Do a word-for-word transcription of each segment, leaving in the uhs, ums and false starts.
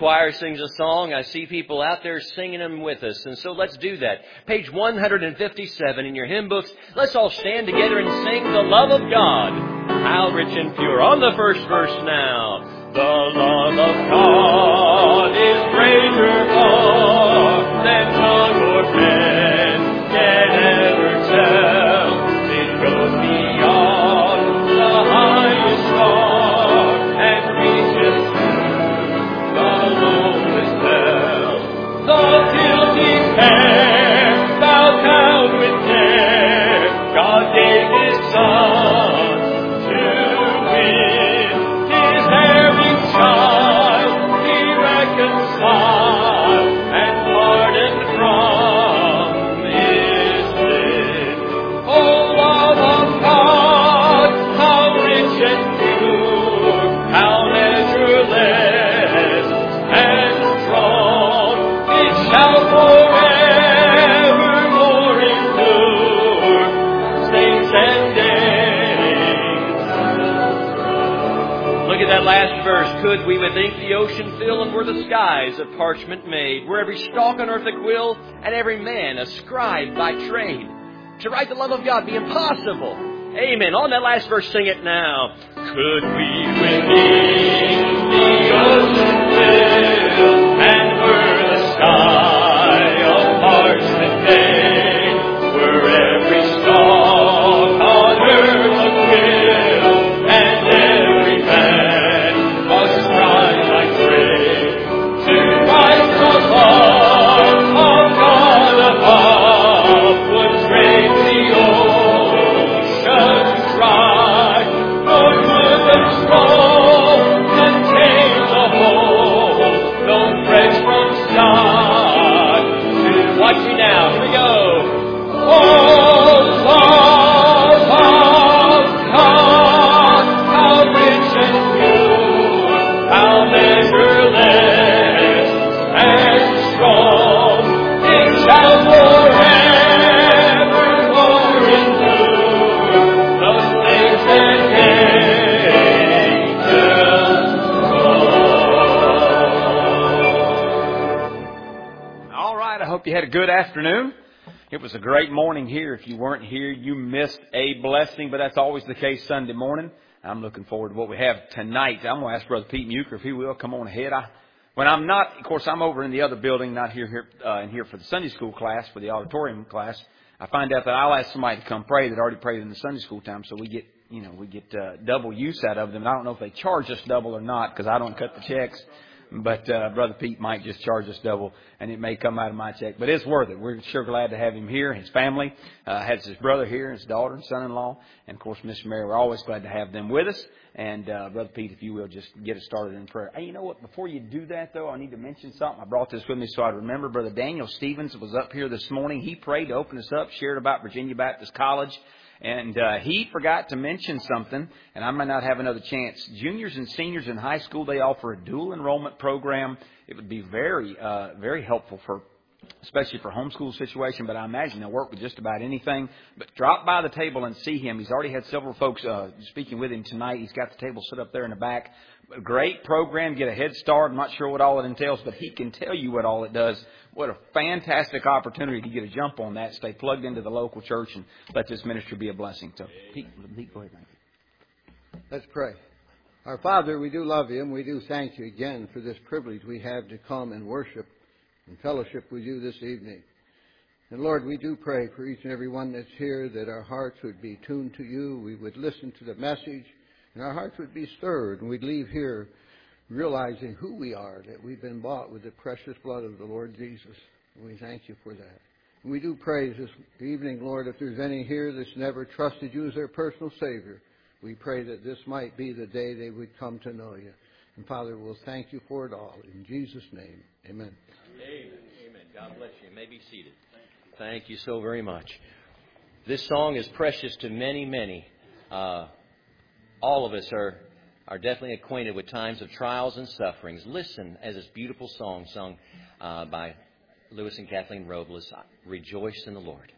choir sings a song, I see people out there singing them with us. And so let's do that. Page one fifty-seven in your hymn books. Let's all stand together and sing The Love of God. How rich and pure. On the first verse now. The love of God is greater far than tongue or pen can ever tell. It goes beyond the highest star and reaches to the lowest hell. The filthy pair bowed down with care. God gave His Son to win His erring child. He reconciled and pardoned from His sin. Oh, love of God, how rich and pure, how measureless and strong, it shall forevermore endure. Saints and angels. Look at that last verse. Could we with ink the ocean fill, and were the skies of parchment made, were every stalk on earth a quill, and every man a scribe by trade, to write the love of God be impossible. Amen. On that last verse, sing it now. Could we with ink the ocean fill, and were the sky of parchment made, were every stalk on earth a quill, and every man a scribe by trade, to write the love of God above would break the ocean dry, nor could the scroll contain the whole, no threads from sky to watch me now. Here we go. Oh, love of God, how rich and pure, how measureless and strong, it shall forevermore endure. Those things that angels. All right, I hope you had a good afternoon. It was a great morning here. If you weren't here, you missed a blessing, but that's always the case Sunday morning. I'm looking forward to what we have tonight. I'm going to ask Brother Pete Muker if he will come on ahead. I, when I'm not, of course, I'm over in the other building, not here, here uh, in here for the Sunday school class, for the auditorium class. I find out that I'll ask somebody to come pray that already prayed in the Sunday school time, so we get, you know, we get uh, double use out of them. And I don't know if they charge us double or not, because I don't cut the checks. But uh, Brother Pete might just charge us double, and it may come out of my check. But it's worth it. We're sure glad to have him here. His family uh, has his brother here, his daughter and son-in-law, and, of course, Miss Mary. We're always glad to have them with us. And, uh, Brother Pete, if you will, just get us started in prayer. Hey, you know what? Before you do that, though, I need to mention something. I brought this with me so I remember. Brother Daniel Stevens was up here this morning. He prayed to open us up, shared about Virginia Baptist College. And uh, he forgot to mention something, and I might not have another chance. Juniors and seniors in high school, they offer a dual enrollment program. It would be very, uh, very helpful for, especially for homeschool situation, but I imagine they'll work with just about anything. But drop by the table and see him. He's already had several folks uh, speaking with him tonight. He's got the table set up there in the back. A great program, get a head start. I'm not sure what all it entails, but he can tell you what all it does. What a fantastic opportunity to get a jump on that, stay plugged into the local church, and let this ministry be a blessing. So, Pete, Pete, go ahead. Thank you. Let's pray. Our Father, we do love you, and we do thank you again for this privilege we have to come and worship and fellowship with you this evening. And Lord, we do pray for each and every one that's here that our hearts would be tuned to you, we would listen to the message, and our hearts would be stirred, and we'd leave here realizing who we are, that we've been bought with the precious blood of the Lord Jesus. And we thank you for that. And we do praise this evening, Lord, if there's any here that's never trusted you as their personal Savior, we pray that this might be the day they would come to know you. And Father, we'll thank you for it all. In Jesus' name, amen. Amen. Amen. God bless you. You may be seated. Thank you so very much. This song is precious to many, many. Uh, all of us are are definitely acquainted with times of trials and sufferings. Listen as this beautiful song sung uh, by Lewis and Kathleen Robles, Rejoice in the Lord.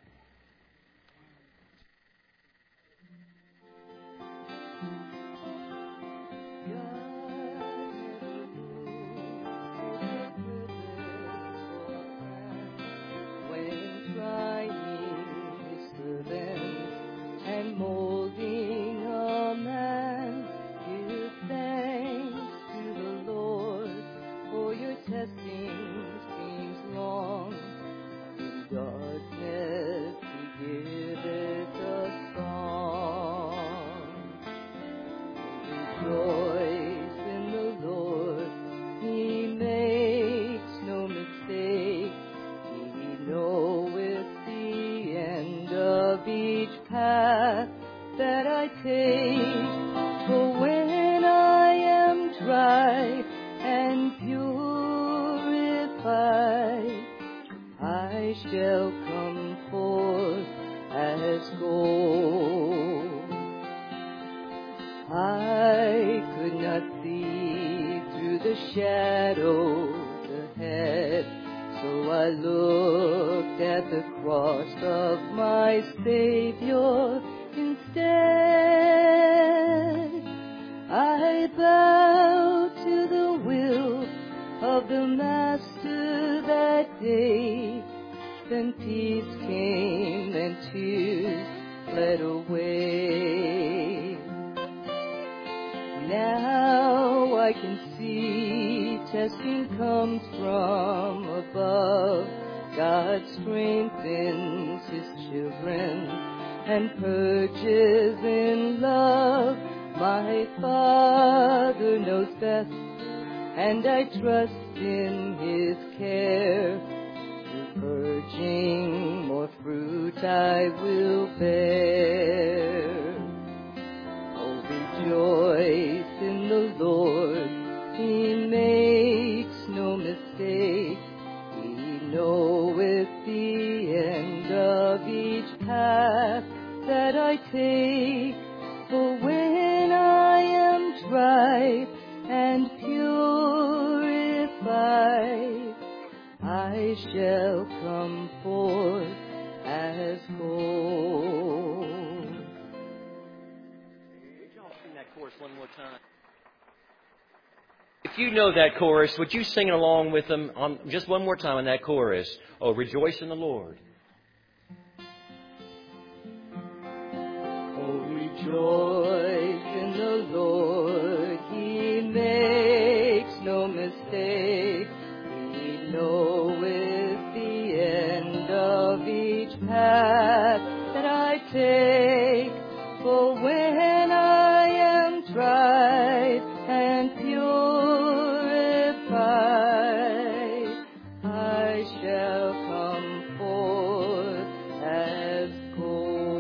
giveth a song. Rejoice in the Lord, He makes no mistake. He knoweth the end of each path that I take. For when I am dry and purified, I shall come forth as gold. I could not see through the shadows ahead, so I looked at the cross of my Savior instead. I bowed to the will of the Master that day. Then peace came and tears fled away. Now I can see testing comes from above. God strengthens His children and purges in love. My Father knows best, and I trust in His care. Through purging, more fruit I will bear. Oh, rejoice in the Lord, He makes no mistake. He knoweth the end of each path that I take. For when I am tried and purified, I shall come forth as gold. Would y'all sing that chorus one more time? If you know that chorus, would you sing along with them on just one more time on that chorus? Oh, rejoice in the Lord. Oh, rejoice in the Lord, He makes no mistake. He knoweth the end of each path that I take. For when I am tried and purified, I shall come forth as gold.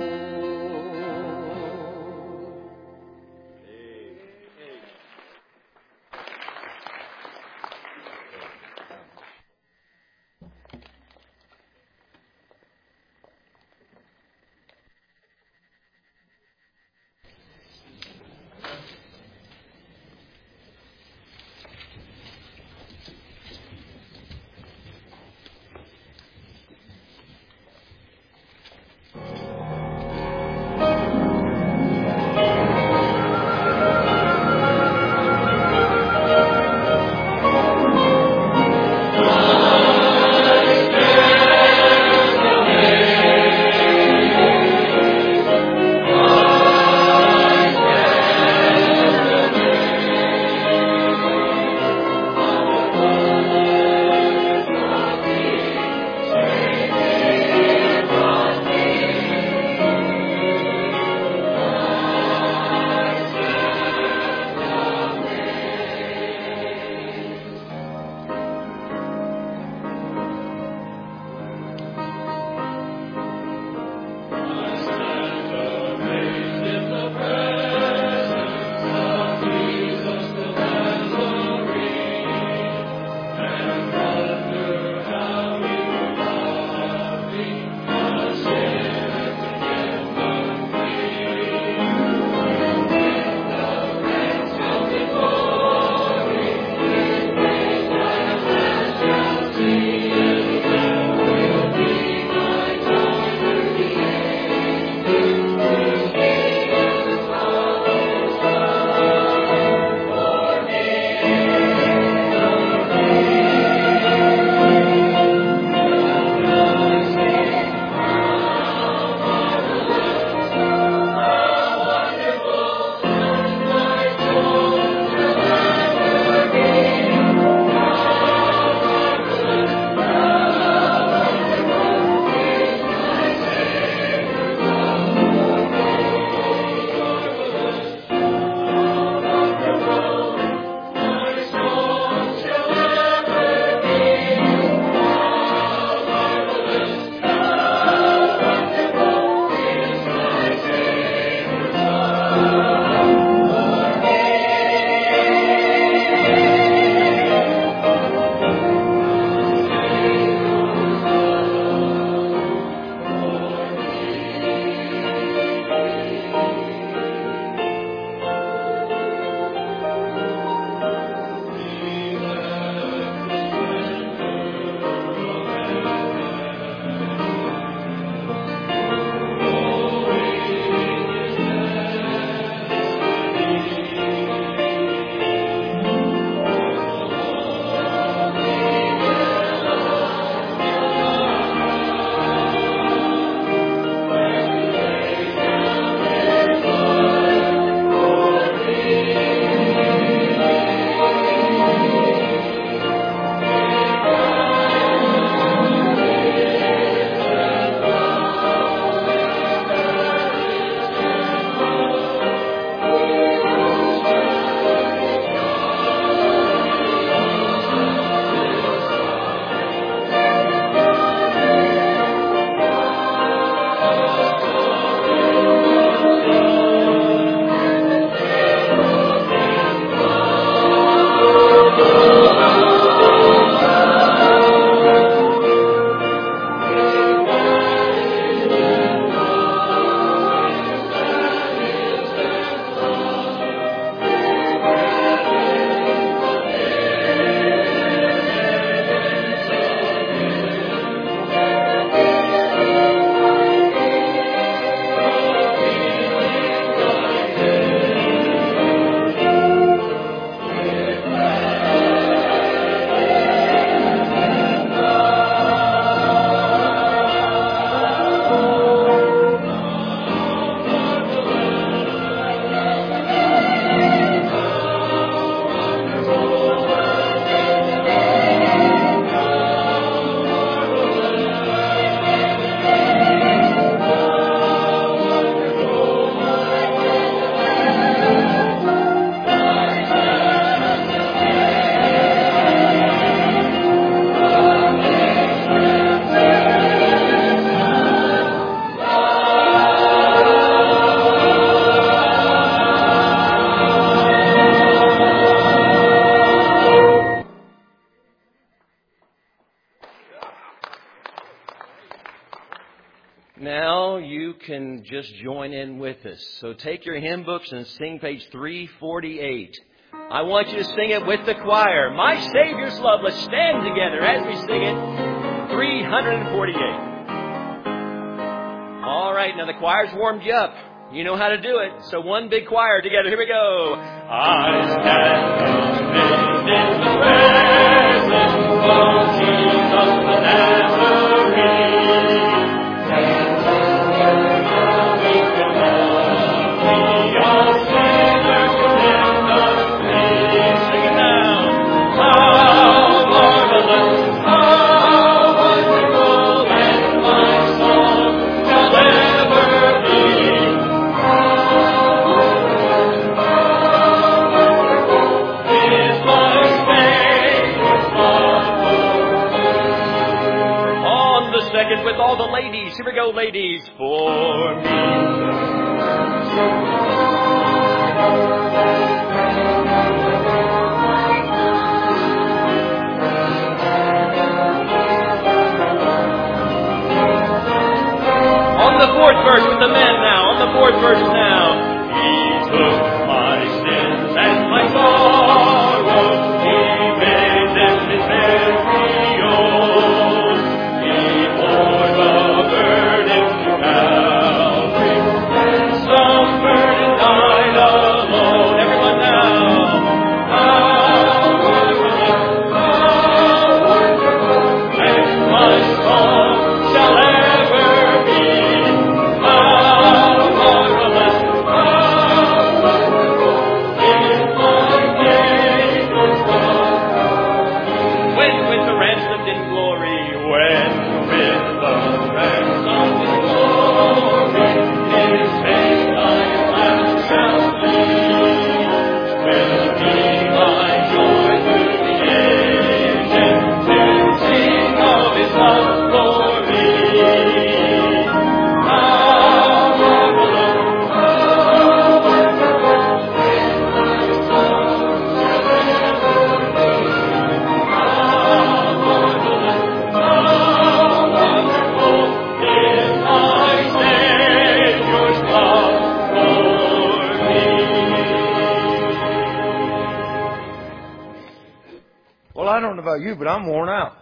Now you can just join in with us. So take your hymn books and sing page three forty-eight. I want you to sing it with the choir. My Savior's Love. Let's stand together as we sing it. three forty-eight. All right, now the choir's warmed you up. You know how to do it. So one big choir together. Here we go. I stand amazed in the presence of Jesus the Nazarene. With all the ladies. Here we go, ladies. For me. On the fourth verse with the men now. On the fourth verse now. He took my sins and my sorrow. He made them his very own. He bore the burden to Calvary and suffered and died alone. Everyone now. How wonderful, how wonderful, and my song shall ever be. How marvelous, how wonderful is my Savior's love. When with the ransomed in glory, when with the ransomed in glory, His face I at last shall see. Will be my joy through the ages to sing of His love for me. How marvelous, how wonderful, and my song shall ever be. How marvelous, how wonderful is my Savior's love for me. Well, I don't know about you, but I'm worn out.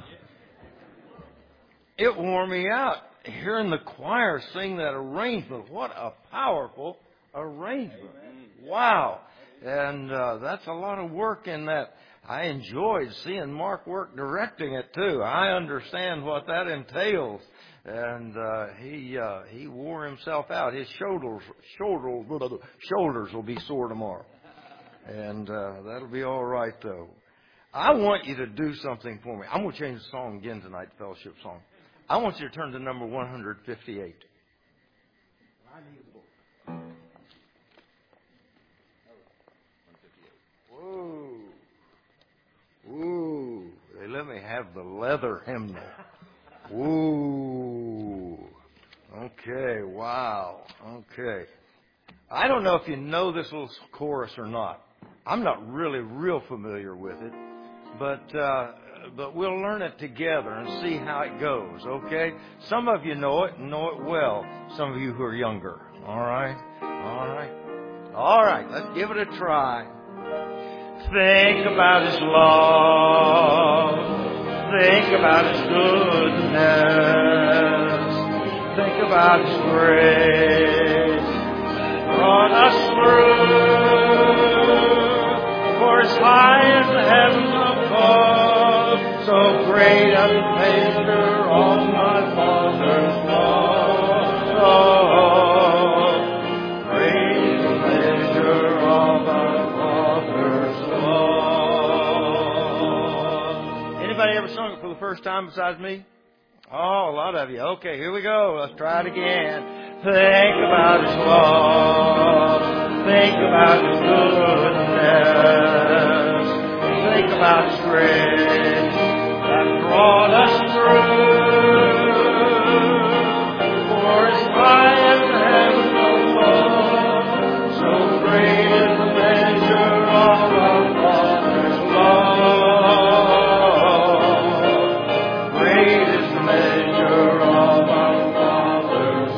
It wore me out hearing the choir sing that arrangement. What a powerful arrangement. Wow. And uh, that's a lot of work in that. I enjoyed seeing Mark work directing it, too. I understand what that entails. And uh, he uh, he wore himself out. His shoulders, shoulders, shoulders will be sore tomorrow. And uh, that'll be all right, though. I want you to do something for me. I'm going to change the song again tonight, the fellowship song. I want you to turn to number one fifty-eight. Whoa. Whoa. They let me have the leather hymnal. Whoa. Okay, wow. Okay. I don't know if you know this little chorus or not. I'm not really real familiar with it. But uh, but we'll learn it together and see how it goes, okay? Some of you know it and know it well. Some of you who are younger. All right? All right? All right, let's give it a try. Think about His love. Think about His goodness. Think about His grace. Brought us through. For as high as the heavens above, so great a measure of my Father's love. Great is the measure of my Father's love. Anybody ever sung it for the first time besides me? Oh, a lot of you. Okay, here we go. Let's try it again. Think about His love. Think about His goodness. Think about His grace that brought us through. For as high as the heavens above, so great is the measure of our Father's love. Great is the measure of our Father's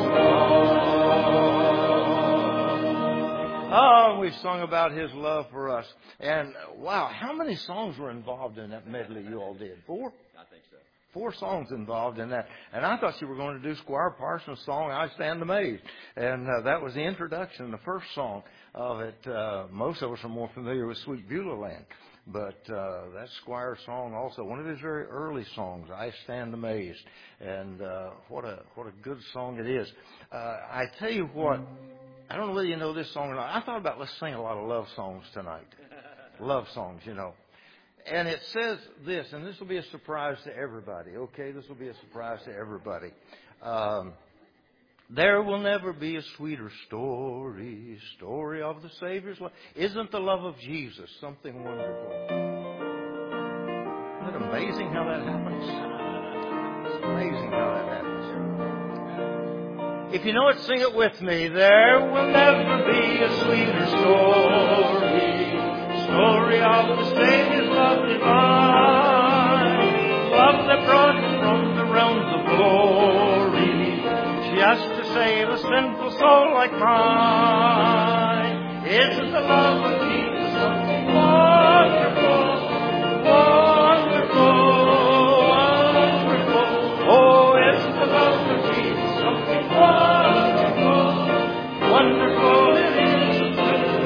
about His love for us. And wow, how many songs were involved in that medley you all did? Four? I think so. Four songs involved in that. And I thought you were going to do Squire Parsons' song, I Stand Amazed. And uh, that was the introduction, the first song of it. Uh, most of us are more familiar with Sweet Beulah Land. But uh, that Squire song also, one of his very early songs, I Stand Amazed. And uh, what a what a good song it is. Uh, I tell you what, I don't know whether you know this song or not. I thought about let's sing a lot of love songs tonight. Love songs, you know. And it says this, and this will be a surprise to everybody, okay? This will be a surprise to everybody. Um, there will never be a sweeter story, story of the Savior's love. Isn't the love of Jesus something wonderful? Isn't it amazing how that happens? It's amazing how that happens. If you know it, sing it with me. There will never be a sweeter story. Story of the Savior's love divine, love that brought Him from the realms of glory, just to save a sinful soul like mine. Isn't the love of Jesus something wonderful, wonderful, wonderful? Oh, isn't the love of Jesus something wonderful, wonderful? It is a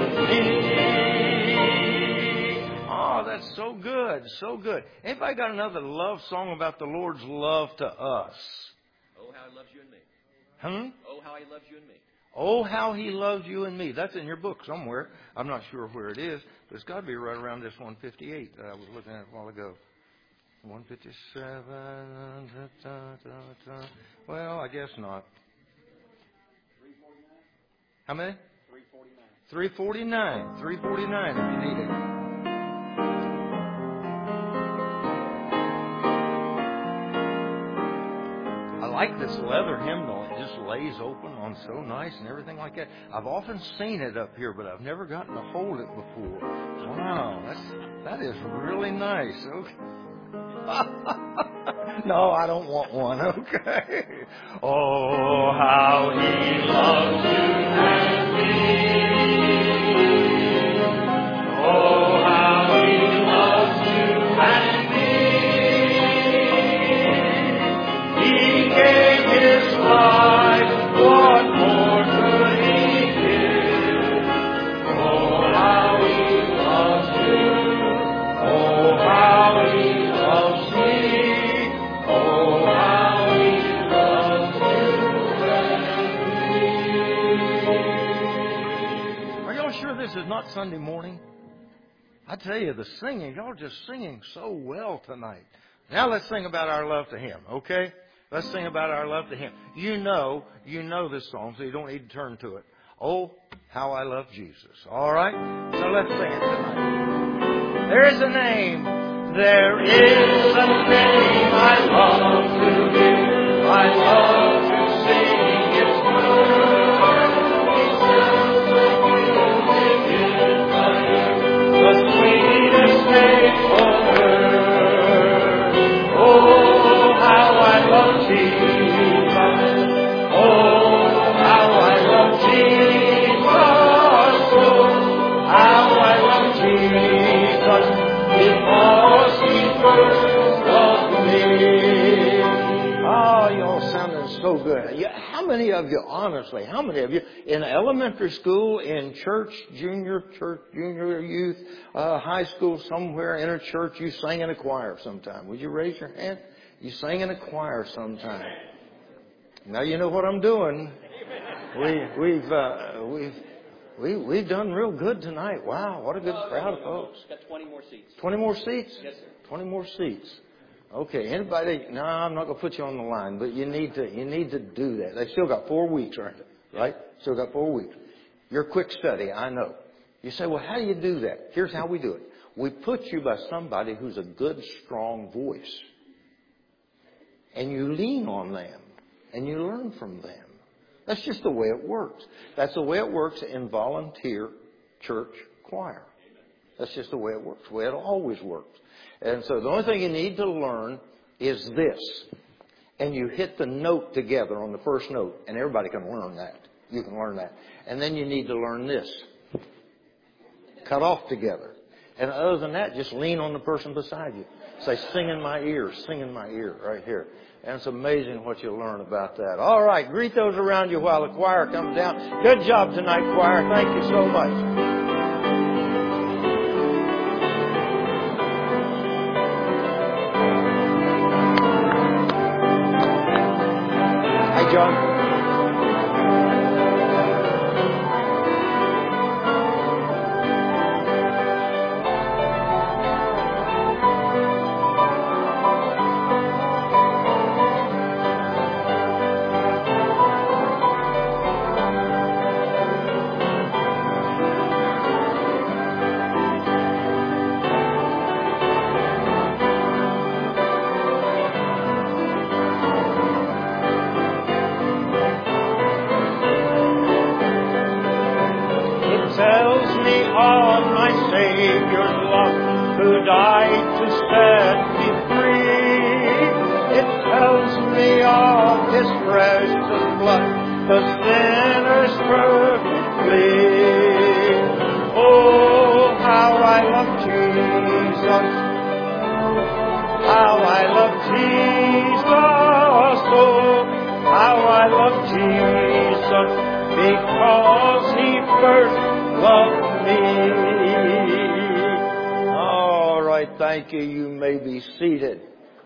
so good, so good. Anybody got another love song about the Lord's love to us? Oh, how He loves you and me. Hmm? Oh, how He loves you and me. Oh, how He loves you and me. That's in your book somewhere. I'm not sure where it is, but it's got to be right around this one fifty-eight that I was looking at a while ago. one fifty-seven. Da, da, da, da. Well, I guess not. How many? three forty-nine. three forty-nine. three forty-nine if you need it. I like this leather hymnal. It just lays open on so nice and everything like that. I've often seen it up here, but I've never gotten to hold it before. Wow, that's, that is really nice. Okay. No, I don't want one. Okay. Oh, how He loves you and me. Oh, how He loves you and me. He gave His life, what more could He give? Oh, how He loves you. Oh, how He loves me. Oh, how He loves you and me. Are y'all sure this is not Sunday morning? I tell you, the singing, y'all are just singing so well tonight. Now let's sing about our love to Him, okay? Let's sing about our love to Him. You know, you know this song, so you don't need to turn to it. Oh, how I love Jesus. All right? So let's sing it tonight. There is a name. There is a name I love to hear. I love to sing His word. He sounds like music in my ear. The sweetest name on earth. Oh, how I love Jesus. Oh, how I love Jesus. Oh, how I love Jesus. Because He first loved me. Oh, y'all sounding so good. How many of you, honestly, how many of you in elementary school, in church, junior church, junior youth, uh, high school, somewhere in a church, you sang in a choir sometime? Would you raise your hand? You sang in a choir sometime. Now you know what I'm doing. We, we've, uh, we've, we, we've done real good tonight. Wow, what a good crowd of folks. Got twenty more seats. twenty more seats? Yes, sir. twenty more seats. Okay, anybody? No, I'm not going to put you on the line, but you need to, you need to do that. They still got four weeks, aren't they? Right? Still got four weeks. You're quick study, I know. You say, well, how do you do that? Here's how we do it. We put you by somebody who's a good, strong voice. And you lean on them. And you learn from them. That's just the way it works. That's the way it works in volunteer church choir. That's just the way it works, the way it always works. And so the only thing you need to learn is this. And you hit the note together on the first note. And everybody can learn that. You can learn that. And then you need to learn this. cut off together. And other than that, just lean on the person beside you. Say, sing in my ear, sing in my ear, right here. And it's amazing what you'll learn about that. All right, greet those around you while the choir comes down. Good job tonight, choir. Thank you so much. Hey, John. Thank you. You may be seated.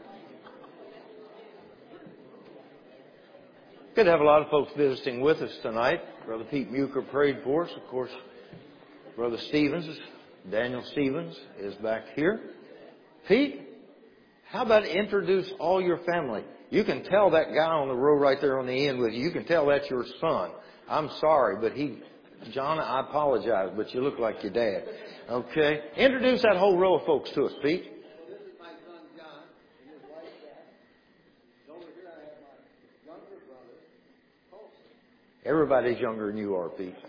Good to have a lot of folks visiting with us tonight. Brother Pete Muker prayed for us. Of course, Brother Stevens, Daniel Stevens, is back here. Pete, how about introduce all your family? You can tell that guy on the row right there on the end with you. You can tell that's your son. I'm sorry, but he, John, I apologize, but you look like your dad. Okay. Introduce that whole row of folks to us, Pete. This is my son, John, and his wife, Beth. Over here I have my younger brother, Colson. Everybody's younger than you are, Pete. And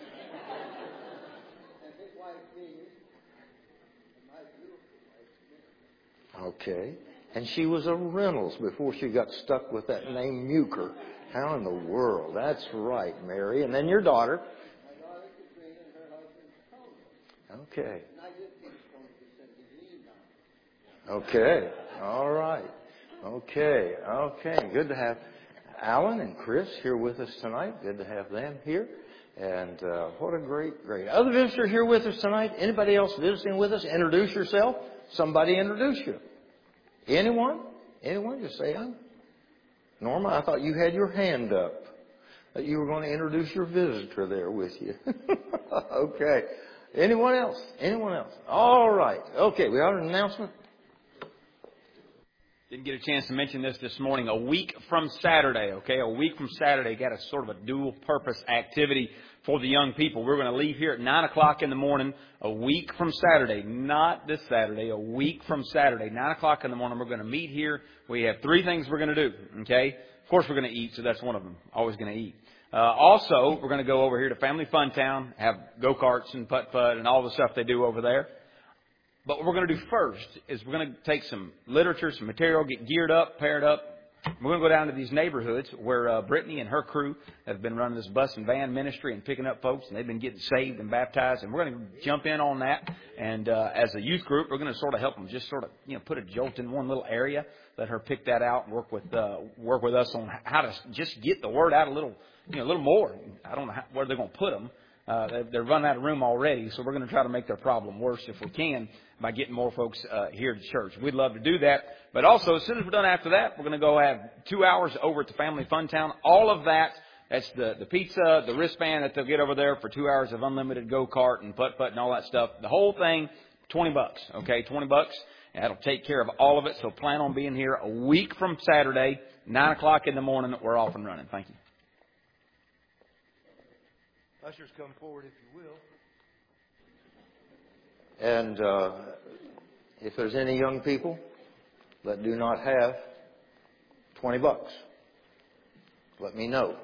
his wife, Jean, and my beautiful wife, Mary. Okay. And she was a Reynolds before she got stuck with that name Muker. How in the world? That's right, Mary. And then your daughter. My daughter, Katrina, and her husband, Tony. Okay. And I did teach Tony to send his lean down. Okay. All right. Okay. Okay. Good to have Alan and Chris here with us tonight. Good to have them here. And uh, what a great, great. Other visitor here with us tonight? Anybody else visiting with us? Introduce yourself. Somebody introduce you. Anyone? Anyone? Just say, I'm Norma, I thought you had your hand up. That you were going to introduce your visitor there with you. Okay. Anyone else? Anyone else? All right. Okay, we have an announcement. Didn't get a chance to mention this this morning. A week from Saturday, okay? A week from Saturday, got a sort of a dual purpose activity for the young people. We're going to leave here at nine o'clock in the morning. A week from Saturday, not this Saturday, a week from Saturday, nine o'clock in the morning. We're going to meet here. We have three things we're going to do, okay? Of course, we're going to eat, so that's one of them. Always going to eat. Uh, also, we're going to go over here to Family Fun Town, have go-karts and putt-putt and all the stuff they do over there. But what we're going to do first is we're going to take some literature, some material, get geared up, paired up. We're going to go down to these neighborhoods where uh, Brittany and her crew have been running this bus and van ministry and picking up folks, and they've been getting saved and baptized. And we're going to jump in on that. And uh, as a youth group, we're going to sort of help them just sort of, you know, put a jolt in one little area. Let her pick that out, work with uh, work with us on how to just get the word out a little, you know, a little more. I don't know how, where they're going to put them. Uh, they're running out of room already, so we're going to try to make their problem worse if we can by getting more folks uh, here to church. We'd love to do that. But also, as soon as we're done after that, we're going to go have two hours over at the Family Fun Town. All of that, that's the, the pizza, the wristband that they'll get over there for two hours of unlimited go-kart and putt-putt and all that stuff. The whole thing, twenty bucks, okay, twenty bucks. And that'll take care of all of it. So plan on being here a week from Saturday, nine o'clock in the morning. We're off and running. Thank you. Ushers, come forward if you will. And uh, if there's any young people that do not have twenty bucks, let me know.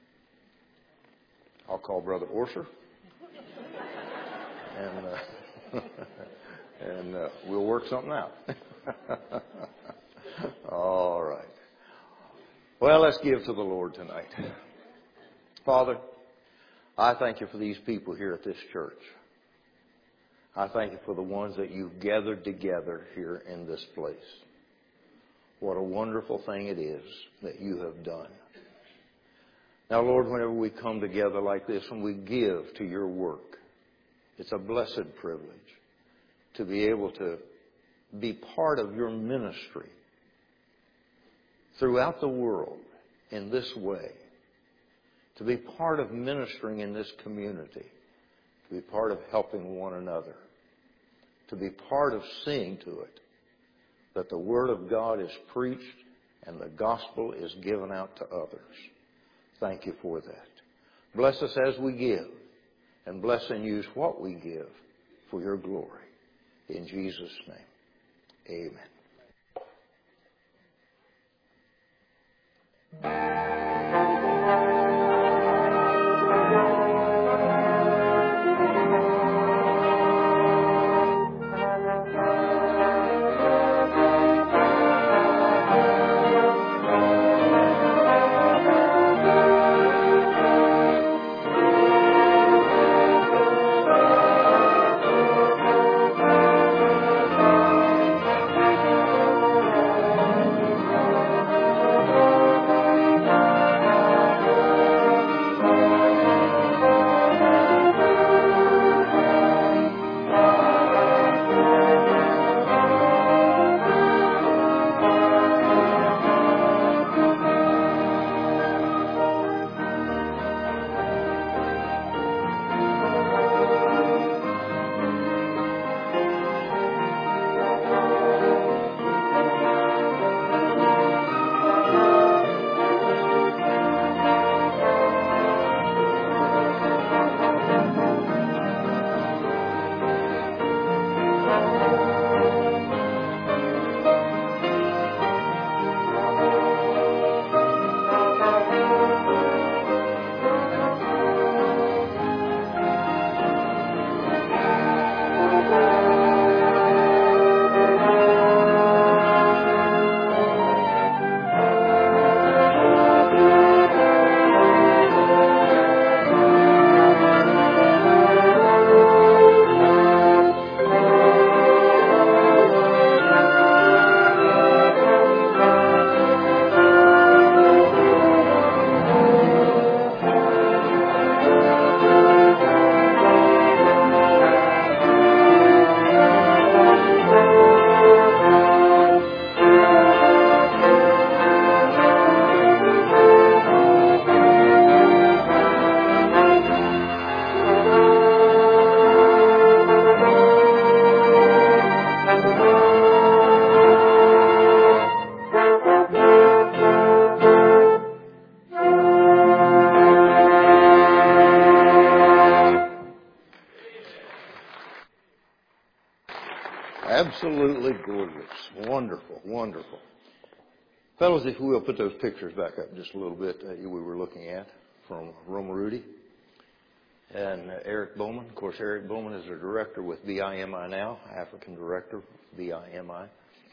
I'll call Brother Orser. and uh, and uh, we'll work something out. All right. Well, let's give to the Lord tonight. Father, I thank you for these people here at this church. I thank you for the ones that you've gathered together here in this place. What a wonderful thing it is that you have done. Now, Lord, whenever we come together like this and we give to your work, it's a blessed privilege to be able to be part of your ministry throughout the world in this way, to be part of ministering in this community, to be part of helping one another, to be part of seeing to it that the Word of God is preached and the gospel is given out to others. Thank you for that. Bless us as we give, and bless and use what we give for your glory. In Jesus' name, amen. Absolutely gorgeous. Wonderful, wonderful. Fellows, if we will put those pictures back up just a little bit that we were looking at from Roma Rudy and uh, Eric Bowman. Of course, Eric Bowman is the director with B I M I now, African director of B I M I,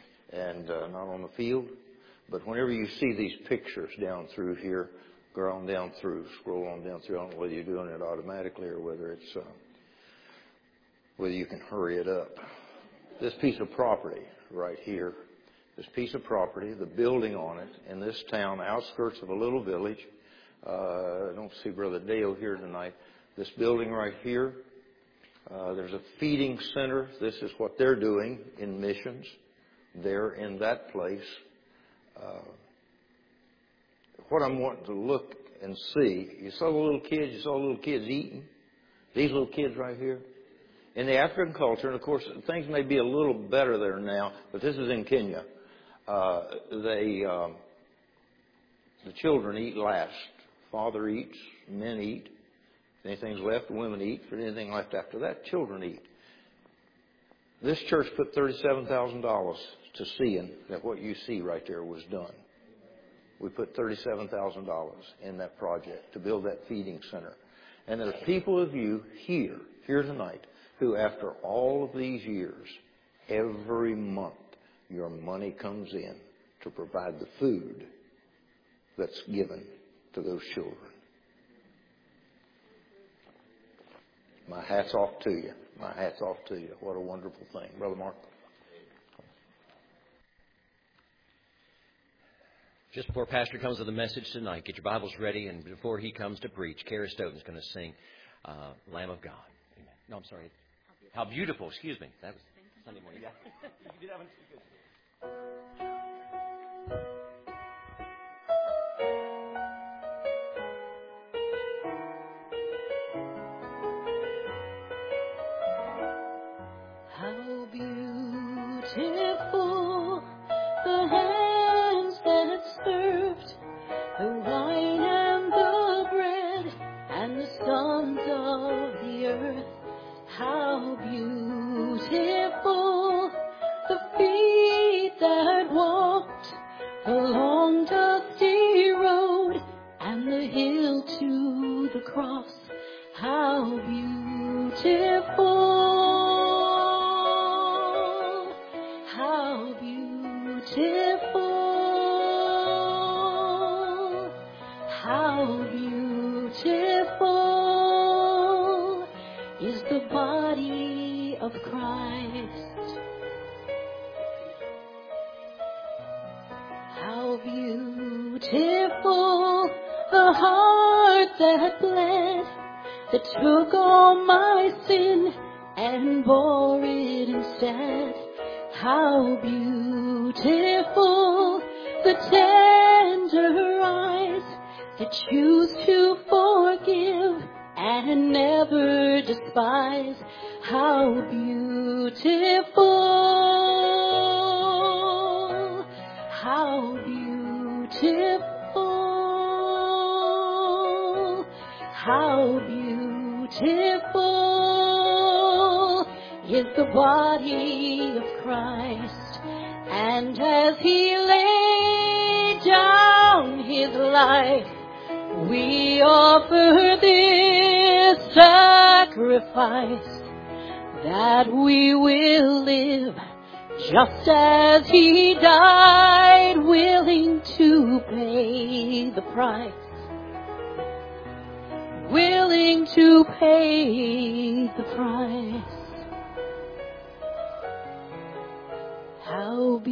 and uh, not on the field. But whenever you see these pictures down through here, go on down through, scroll on down through. I don't know whether you're doing it automatically or whether it's uh, whether you can hurry it up. This piece of property right here, this piece of property, the building on it in this town, outskirts of a little village. Uh, I don't see Brother Dale here tonight. This building right here, uh, there's a feeding center. This is what they're doing in missions. They're in that place. Uh, what I'm wanting to look and see, you saw the little kids, you saw the little kids eating. These little kids right here. In the African culture, and of course things may be a little better there now, but this is in Kenya. Uh, they, um, the children eat last. Father eats, men eat. If anything's left, women eat. If there's anything left after that, children eat. This church put thirty-seven thousand dollars to seeing that what you see right there was done. We put thirty-seven thousand dollars in that project to build that feeding center. And there are people of you here, here tonight, who after all of these years, every month, your money comes in to provide the food that's given to those children. My hat's off to you. My hat's off to you. What a wonderful thing. Brother Mark. Just before Pastor comes with the message tonight, get your Bibles ready, and before he comes to preach, Kara Stoughton's going to sing uh, Lamb of God. Amen. No, I'm sorry. How beautiful. Excuse me. That was Sunday morning. Yeah. You did that one too good. How beautiful the hands that served the wine and the bread and the sons of the earth. How beautiful the feet that walked the long dusty road and the hill to the cross. How beautiful. How beautiful, how beautiful is the body of Christ. How beautiful the heart that bled, that took all my sin and bore it instead. How beautiful the tender eyes that choose to forgive and never despise. How beautiful, how beautiful, how beautiful is the body of Christ. And as he laid down his life, we offer this sacrifice, that we will live just as he died, willing to pay the price, willing to pay the price. How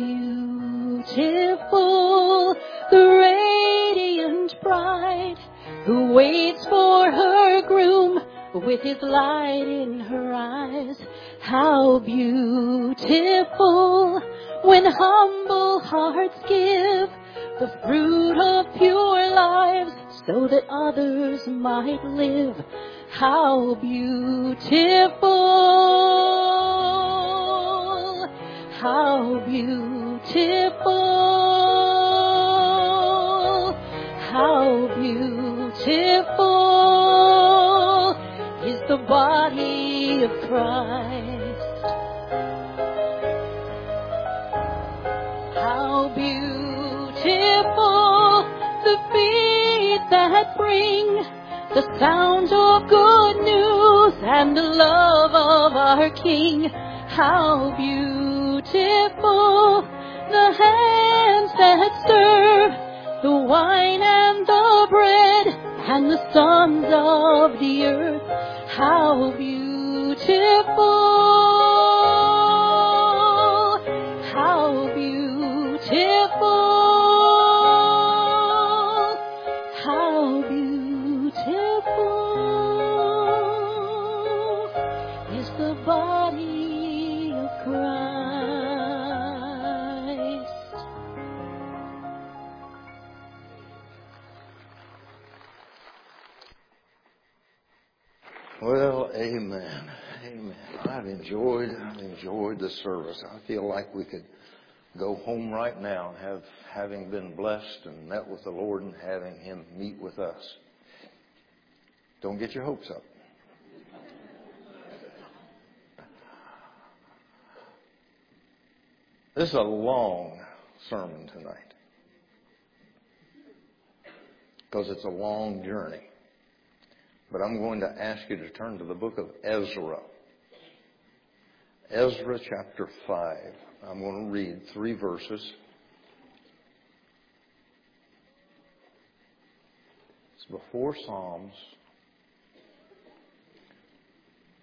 beautiful the radiant bride who waits for her groom with his light in her eyes. How beautiful when humble hearts give the fruit of pure lives so that others might live. How beautiful, how beautiful, how beautiful is the body of Christ. How beautiful the feet that bring the sound of good news and the love of our King. How beautiful the hands that serve the wine and the bread and the sons of the earth. How beautiful, how beautiful, how beautiful is the body of Christ. Well, amen. Amen. I've enjoyed, I've enjoyed the service. I feel like we could go home right now and have, having been blessed and met with the Lord and having Him meet with us. Don't get your hopes up. This is a long sermon tonight because it's a long journey. But I'm going to ask you to turn to the book of Ezra. Ezra chapter five. I'm going to read three verses. It's before Psalms.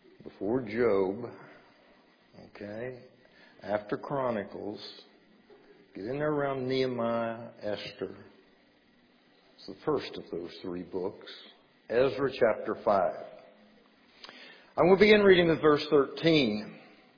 before Job, okay, after Chronicles, get in there around Nehemiah, Esther. It's the first of those three books. Ezra chapter five. I'm going to begin reading with verse thirteen.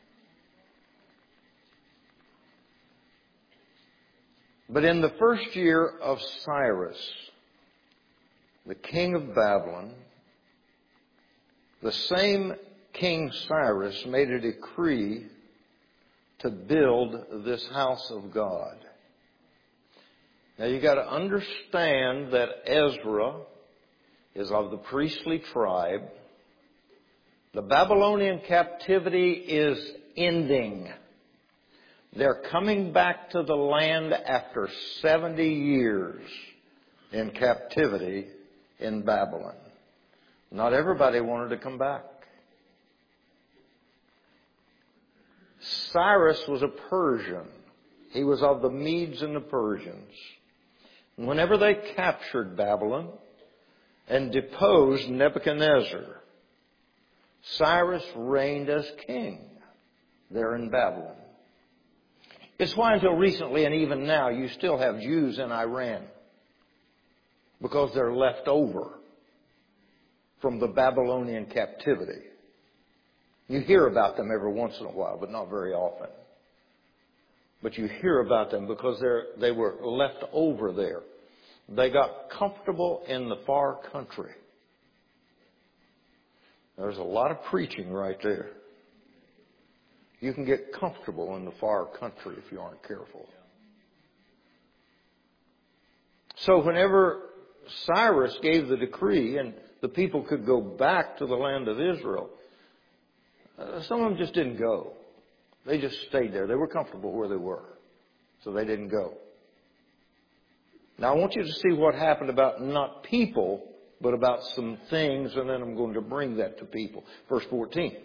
But in the first year of Cyrus, the king of Babylon, the same King Cyrus made a decree to build this house of God. Now you got to understand that Ezra is of the priestly tribe. The Babylonian captivity is ending. They're coming back to the land after seventy years in captivity in Babylon. Not everybody wanted to come back. Cyrus was a Persian. He was of the Medes and the Persians. And whenever they captured Babylon and deposed Nebuchadnezzar, Cyrus reigned as king there in Babylon. It's why until recently and even now you still have Jews in Iran, because they're left over from the Babylonian captivity. You hear about them every once in a while, but not very often. But you hear about them because they're, they were left over there. They got comfortable in the far country. There's a lot of preaching right there. You can get comfortable in the far country if you aren't careful. So whenever Cyrus gave the decree and the people could go back to the land of Israel, uh, some of them just didn't go. They just stayed there. They were comfortable where they were. So they didn't go. Now I want you to see what happened about not people, but about some things, and then I'm going to bring that to people. Verse fourteen.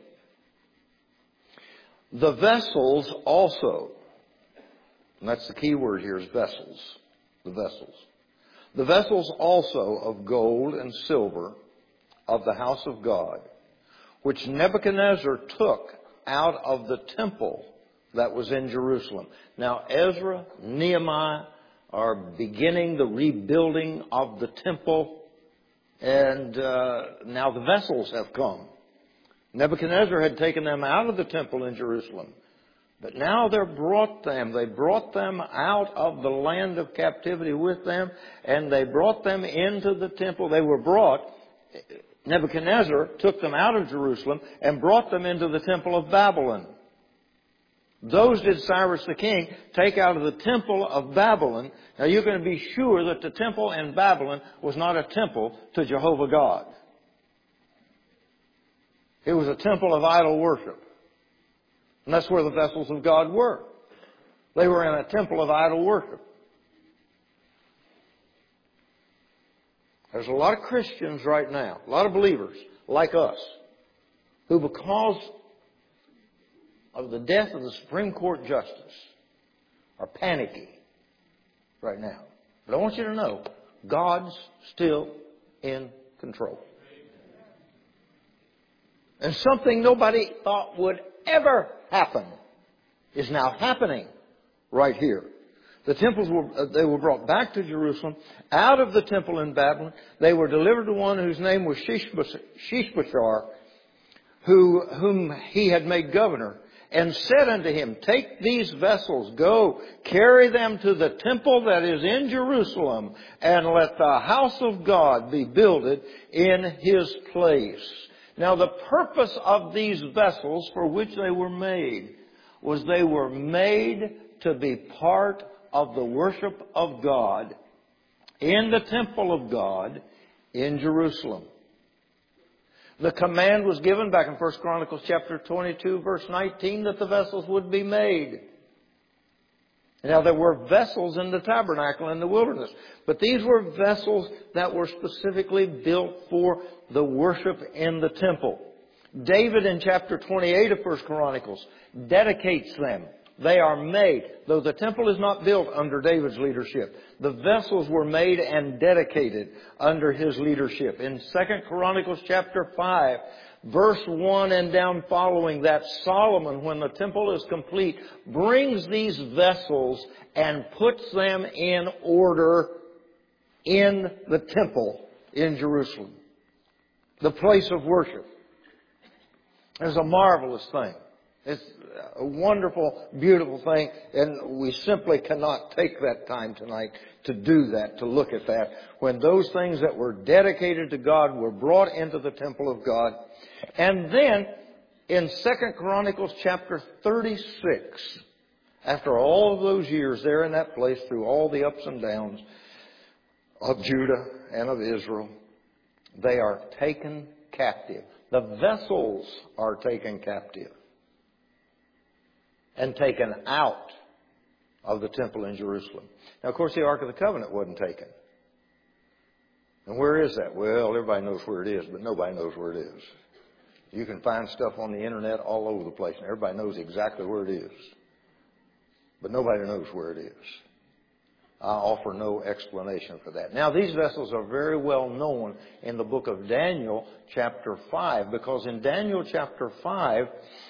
The vessels also, and that's the key word here, is vessels. The vessels. The vessels also of gold and silver of the house of God, which Nebuchadnezzar took out of the temple that was in Jerusalem. Now Ezra, Nehemiah are beginning the rebuilding of the temple, and uh, now the vessels have come. Nebuchadnezzar had taken them out of the temple in Jerusalem. But now they're brought them. They brought them out of the land of captivity with them, and they brought them into the temple. They were brought, Nebuchadnezzar took them out of Jerusalem and brought them into the temple of Babylon. Those did Cyrus the king take out of the temple of Babylon. Now you're going to be sure that the temple in Babylon was not a temple to Jehovah God. It was a temple of idol worship. And that's where the vessels of God were. They were in a temple of idol worship. There's a lot of Christians right now, a lot of believers like us, who because of the death of the Supreme Court justice are panicky right now. But I want you to know, God's still in control. And something nobody thought would ever happen is now happening right here. The temples were, uh, they were brought back to Jerusalem out of the temple in Babylon. They were delivered to one whose name was Sheshbazzar, who, whom he had made governor, and said unto him, take these vessels, go, carry them to the temple that is in Jerusalem, and let the house of God be builded in his place. Now the purpose of these vessels for which they were made was they were made to be part of the worship of God in the temple of God in Jerusalem. The command was given back in First Chronicles chapter twenty-two, verse nineteen, that the vessels would be made. Now there were vessels in the tabernacle in the wilderness, but these were vessels that were specifically built for the worship in the temple. David in chapter twenty-eight of First Chronicles dedicates them. They are made, though the temple is not built under David's leadership. The vessels were made and dedicated under his leadership. In Second Chronicles chapter five, verse one and down following that, Solomon, when the temple is complete, brings these vessels and puts them in order in the temple in Jerusalem, the place of worship. It's a marvelous thing. It's a wonderful, beautiful thing, and we simply cannot take that time tonight to do that, to look at that. When those things that were dedicated to God were brought into the temple of God. And then, in Second Chronicles chapter thirty-six, after all of those years there in that place, through all the ups and downs of Judah and of Israel, they are taken captive. The vessels are taken captive and taken out of the temple in Jerusalem. Now, of course, the Ark of the Covenant wasn't taken. And where is that? Well, everybody knows where it is, but nobody knows where it is. You can find stuff on the internet all over the place, and everybody knows exactly where it is. But nobody knows where it is. I offer no explanation for that. Now, these vessels are very well known in the book of Daniel, chapter five, because in Daniel chapter five,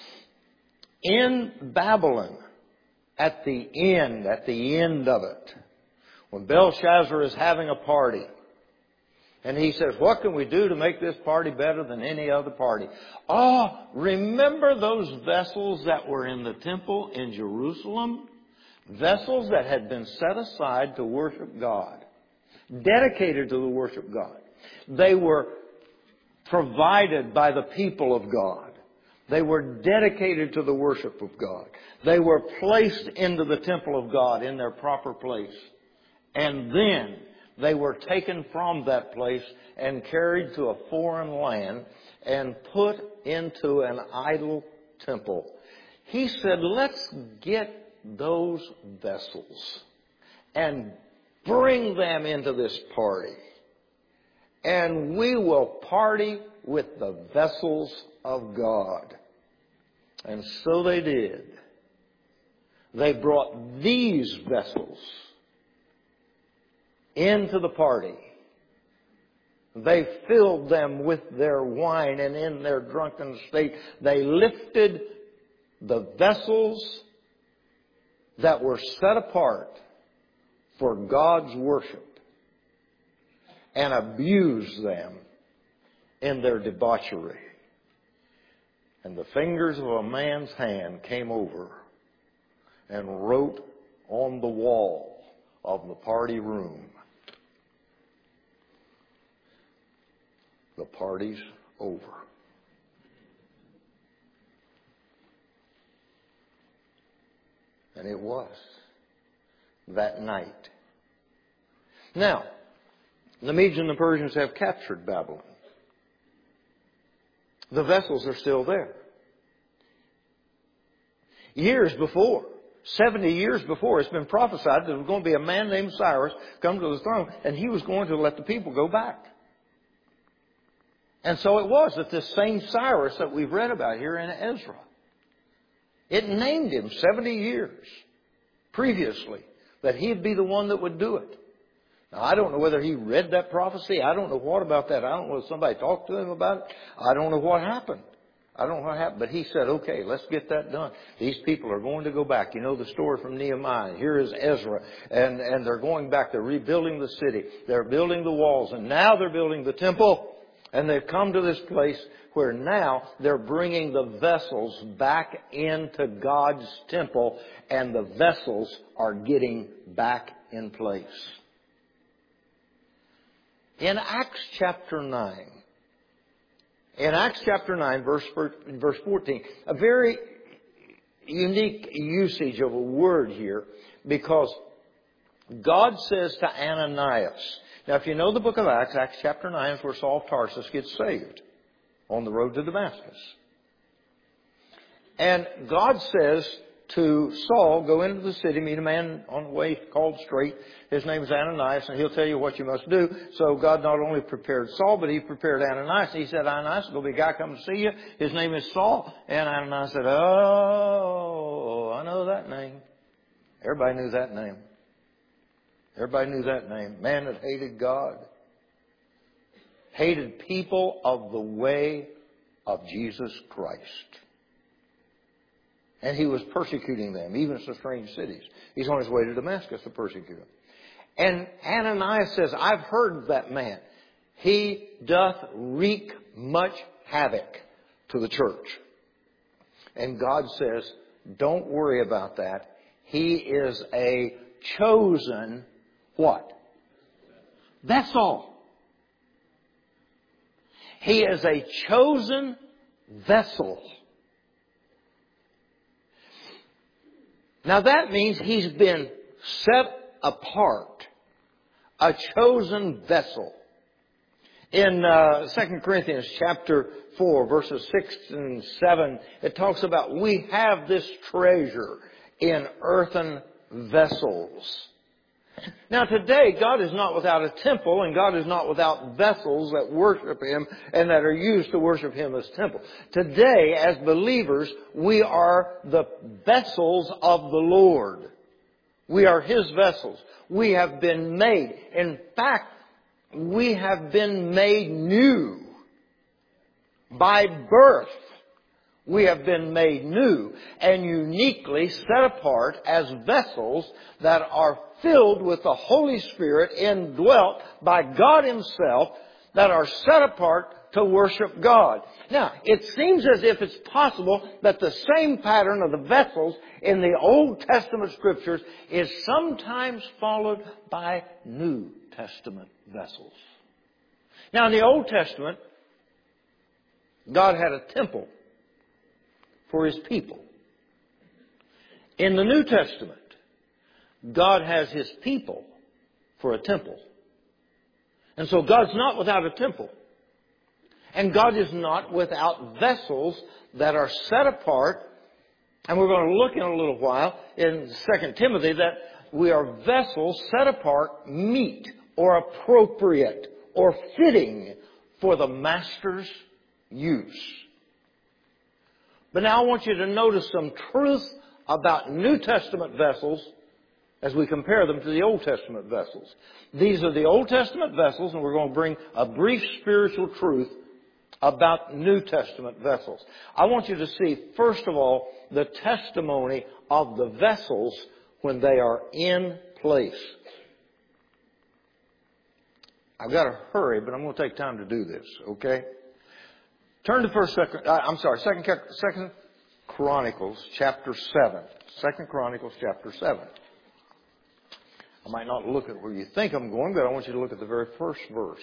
in Babylon, at the end, at the end of it, when Belshazzar is having a party, and he says, what can we do to make this party better than any other party? Ah, oh, remember those vessels that were in the temple in Jerusalem? Vessels that had been set aside to worship God, dedicated to the worship of God. They were provided by the people of God. They were dedicated to the worship of God. They were placed into the temple of God in their proper place. And then they were taken from that place and carried to a foreign land and put into an idol temple. He said, let's get those vessels and bring them into this party. And we will party with the vessels of God. And so they did. They brought these vessels into the party. They filled them with their wine, and in their drunken state, they lifted the vessels that were set apart for God's worship and abused them in their debauchery. And the fingers of a man's hand came over and wrote on the wall of the party room, the party's over. And it was that night. Now, the Medes and the Persians have captured Babylon. The vessels are still there. Years before, seventy years before, it's been prophesied that there was going to be a man named Cyrus come to the throne, and he was going to let the people go back. And so it was that this same Cyrus that we've read about here in Ezra, it named him seventy years previously that he'd be the one that would do it. Now, I don't know whether he read that prophecy. I don't know what about that. I don't know if somebody talked to him about it. I don't know what happened. I don't know what happened. But he said, okay, let's get that done. These people are going to go back. You know the story from Nehemiah. Here is Ezra. And, and they're going back. They're rebuilding the city. They're building the walls. And now they're building the temple. And they've come to this place where now they're bringing the vessels back into God's temple. And the vessels are getting back in place. In Acts chapter nine, in Acts chapter nine, verse, verse fourteen, a very unique usage of a word here, because God says to Ananias, now if you know the book of Acts, Acts chapter nine is where Saul of Tarsus gets saved on the road to Damascus. And God says to Saul, go into the city, meet a man on the way called Straight. His name is Ananias, and he'll tell you what you must do. So God not only prepared Saul, but he prepared Ananias. He said, Ananias, there'll be a guy coming to see you. His name is Saul. And Ananias said, oh, I know that name. Everybody knew that name. Everybody knew that name. Man that hated God. Hated people of the way of Jesus Christ. And he was persecuting them, even in some strange cities. He's on his way to Damascus to persecute them. And Ananias says, I've heard that man. He doth wreak much havoc to the church. And God says, don't worry about that. He is a chosen what? Vessel. He is a chosen vessel. Now that means he's been set apart, a chosen vessel. In uh, Second Corinthians chapter four, verses six and seven, it talks about we have this treasure in earthen vessels. Now today, God is not without a temple, and God is not without vessels that worship Him and that are used to worship Him as temple. Today, as believers, we are the vessels of the Lord. We are His vessels. We have been made. In fact, we have been made new. By birth, we have been made new and uniquely set apart as vessels that are filled with the Holy Spirit, indwelt by God Himself, that are set apart to worship God. Now, it seems as if it's possible that the same pattern of the vessels in the Old Testament Scriptures is sometimes followed by New Testament vessels. Now, in the Old Testament, God had a temple for His people. In the New Testament, God has His people for a temple. And so God's not without a temple. And God is not without vessels that are set apart. And we're going to look in a little while in Second Timothy that we are vessels set apart, meet or appropriate or fitting for the Master's use. But now I want you to notice some truth about New Testament vessels as we compare them to the Old Testament vessels. These are the Old Testament vessels, and we're going to bring a brief spiritual truth about New Testament vessels. I want you to see, first of all, the testimony of the vessels when they are in place. I've got to hurry, but I'm going to take time to do this, okay? Turn to first, second, uh, I'm sorry, second, second Chronicles chapter seven. Second Chronicles chapter seven. I might not look at where you think I'm going, but I want you to look at the very first verse.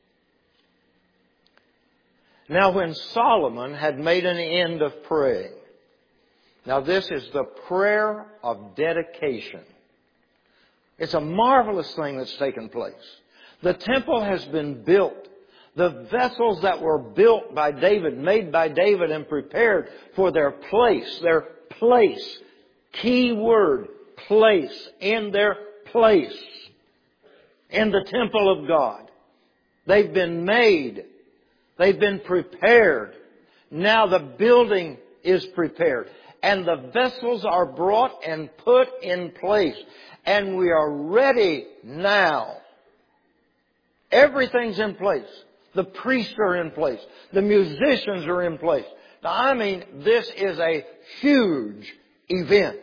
Now when Solomon had made an end of praying. Now this is the prayer of dedication. It's a marvelous thing that's taken place. The temple has been built. The vessels that were built by David, made by David and prepared for their place, their place, key word, place, in their place, in the temple of God. They've been made. They've been prepared. Now the building is prepared. And the vessels are brought and put in place. And we are ready now. Everything's in place. The priests are in place. The musicians are in place. Now, I mean, this is a huge event.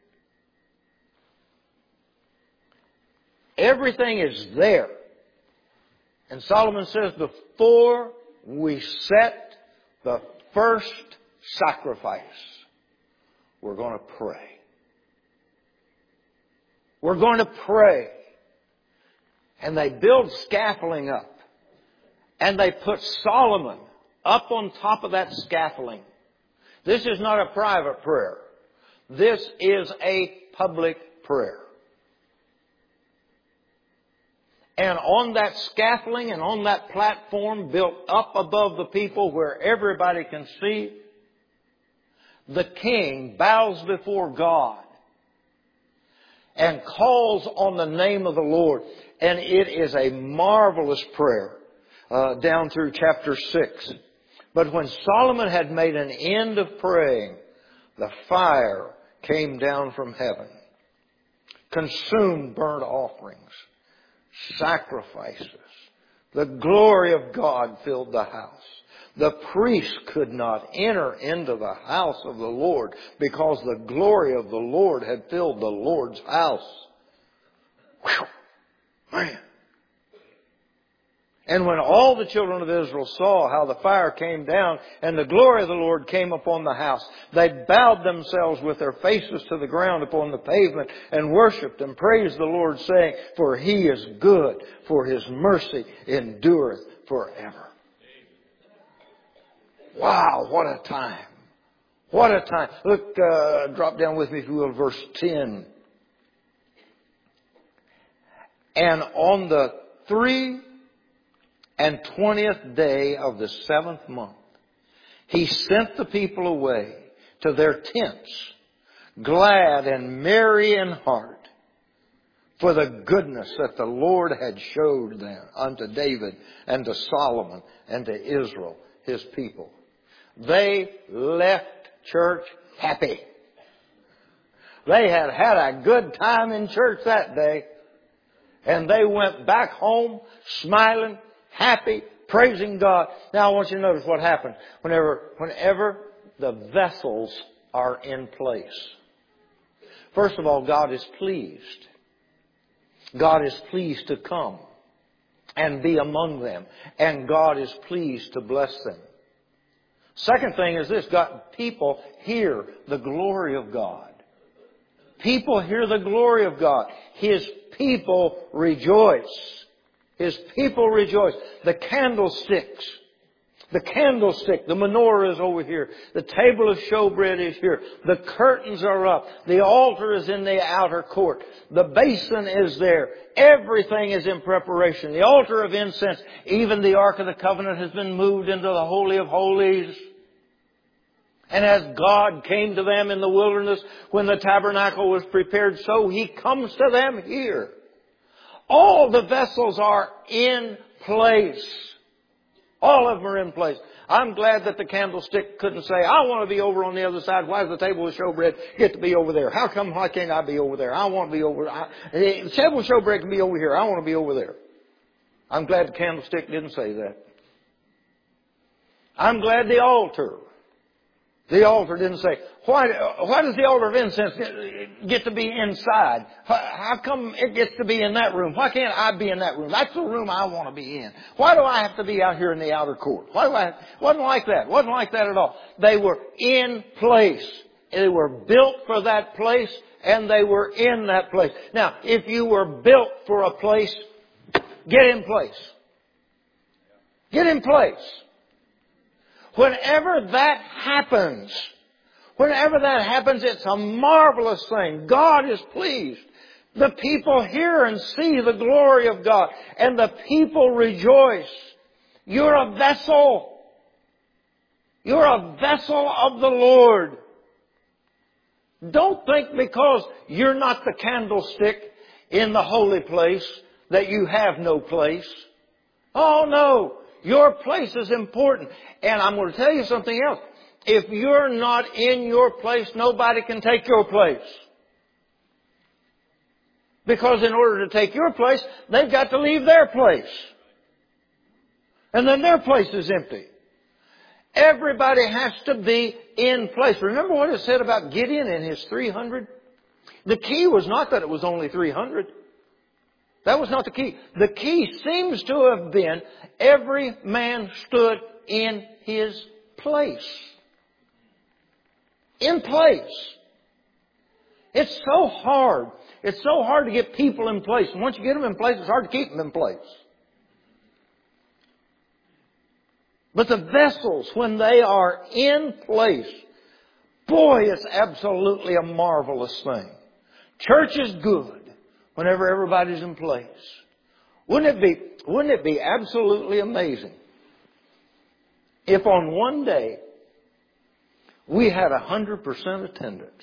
Everything is there. And Solomon says, before we set the first sacrifice, we're going to pray. We're going to pray. And they build scaffolding up. And they put Solomon up on top of that scaffolding. This is not a private prayer. This is a public prayer. And on that scaffolding and on that platform built up above the people where everybody can see, the king bows before God and calls on the name of the Lord. And it is a marvelous prayer. Uh, down through chapter six. But when Solomon had made an end of praying, the fire came down from heaven, consumed burnt offerings, sacrifices. The glory of God filled the house. The priest could not enter into the house of the Lord because the glory of the Lord had filled the Lord's house. Whew, man. And when all the children of Israel saw how the fire came down and the glory of the Lord came upon the house, they bowed themselves with their faces to the ground upon the pavement and worshipped and praised the Lord, saying, For He is good, for His mercy endureth forever. Wow, what a time. What a time. Look, uh, drop down with me if you will, verse ten. And on the three and twentieth day of the seventh month, He sent the people away to their tents, glad and merry in heart, for the goodness that the Lord had showed them unto David and to Solomon and to Israel, His people. They left church happy. They had had a good time in church that day. And they went back home smiling, happy, praising God. Now I want you to notice what happens whenever, whenever the vessels are in place. First of all, God is pleased. God is pleased to come and be among them. And God is pleased to bless them. Second thing is this, God, people hear the glory of God. People hear the glory of God. His people rejoice. His people rejoice. The candlesticks, the candlestick, the menorah is over here. The table of showbread is here. The curtains are up. The altar is in the outer court. The basin is there. Everything is in preparation. The altar of incense, even the Ark of the Covenant has been moved into the Holy of Holies. And as God came to them in the wilderness when the tabernacle was prepared, so He comes to them here. All the vessels are in place. All of them are in place. I'm glad that the candlestick couldn't say, I want to be over on the other side. Why does the table of showbread get to be over there? How come, why can't I be over there? I want to be over there. The table of showbread can be over here. I want to be over there. I'm glad the candlestick didn't say that. I'm glad the altar, the altar didn't say, why, why does the altar of incense get to be inside? How come it gets to be in that room? Why can't I be in that room? That's the room I want to be in. Why do I have to be out here in the outer court? Why do I have, wasn't like that. Wasn't like that at all. They were in place. They were built for that place, and they were in that place. Now, if you were built for a place, get in place. Get in place. Whenever that happens, whenever that happens, it's a marvelous thing. God is pleased. The people hear and see the glory of God, and the people rejoice. You're a vessel. You're a vessel of the Lord. Don't think because you're not the candlestick in the holy place that you have no place. Oh no. Your place is important. And I'm going to tell you something else. If you're not in your place, nobody can take your place. Because in order to take your place, they've got to leave their place. And then their place is empty. Everybody has to be in place. Remember what it said about Gideon and his three hundred? The key was not that it was only three hundred. That was not the key. The key seems to have been every man stood in his place. In place. It's so hard. It's so hard to get people in place. And once you get them in place, it's hard to keep them in place. But the vessels, when they are in place, boy, it's absolutely a marvelous thing. Church is good whenever everybody's in place. Wouldn't it be, wouldn't it be absolutely amazing if on one day we had a hundred percent attendance?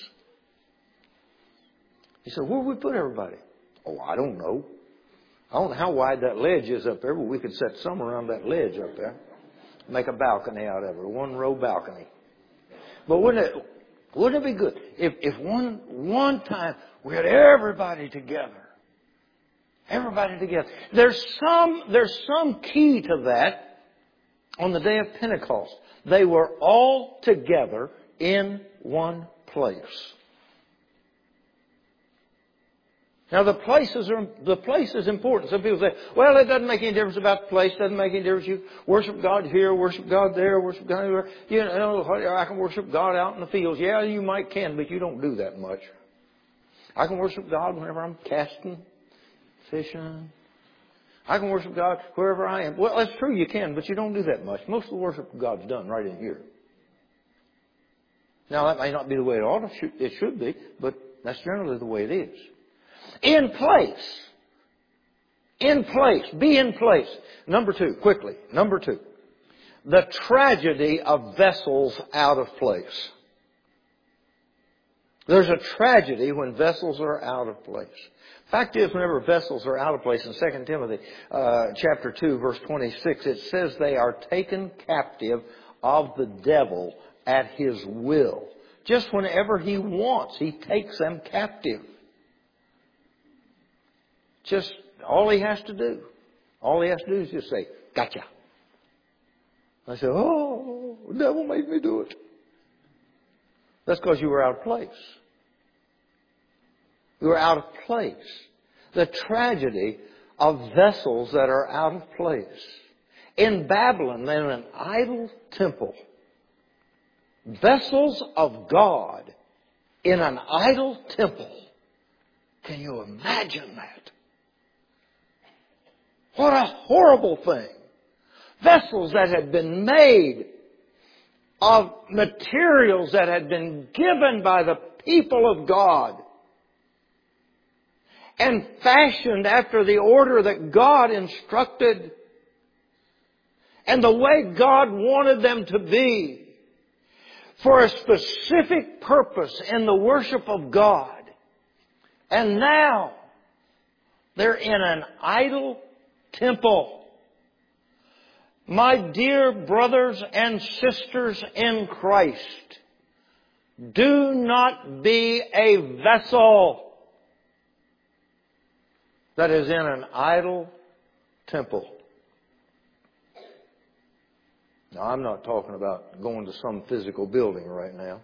He said, where would we put everybody? Oh, I don't know. I don't know how wide that ledge is up there, but we could set some around that ledge up there. Make a balcony out of it, a one row balcony. But wouldn't it, wouldn't it be good if, if one, one time we had everybody together? Everybody together. There's some, there's some key to that on the day of Pentecost, they were all together in one place. Now the places are, the place is important. Some people say, well, it doesn't make any difference about the place. It doesn't make any difference. You worship God here, worship God there, worship God everywhere. You know, I can worship God out in the fields. Yeah, you might can, but you don't do that much. I can worship God whenever I'm casting, fishing. I can worship God wherever I am. Well, that's true, you can, but you don't do that much. Most of the worship of God's done right in here. Now, that may not be the way it ought to, it should be, but that's generally the way it is. In place. In place. Be in place. Number two, quickly. Number two. The tragedy of vessels out of place. There's a tragedy when vessels are out of place. Fact is, whenever vessels are out of place, in Second Timothy uh, chapter two, verse twenty-six, it says they are taken captive of the devil at his will. Just whenever he wants, he takes them captive. Just all he has to do. All he has to do is just say, gotcha. I say, oh, the devil made me do it. That's because you were out of place. You were out of place. The tragedy of vessels that are out of place. In Babylon, in an idol temple, vessels of God in an idol temple. Can you imagine that? What a horrible thing. Vessels that had been made of materials that had been given by the people of God and fashioned after the order that God instructed and the way God wanted them to be for a specific purpose in the worship of God. And now they're in an idol temple. My dear brothers and sisters in Christ, do not be a vessel that is in an idol temple. Now, I'm not talking about going to some physical building right now.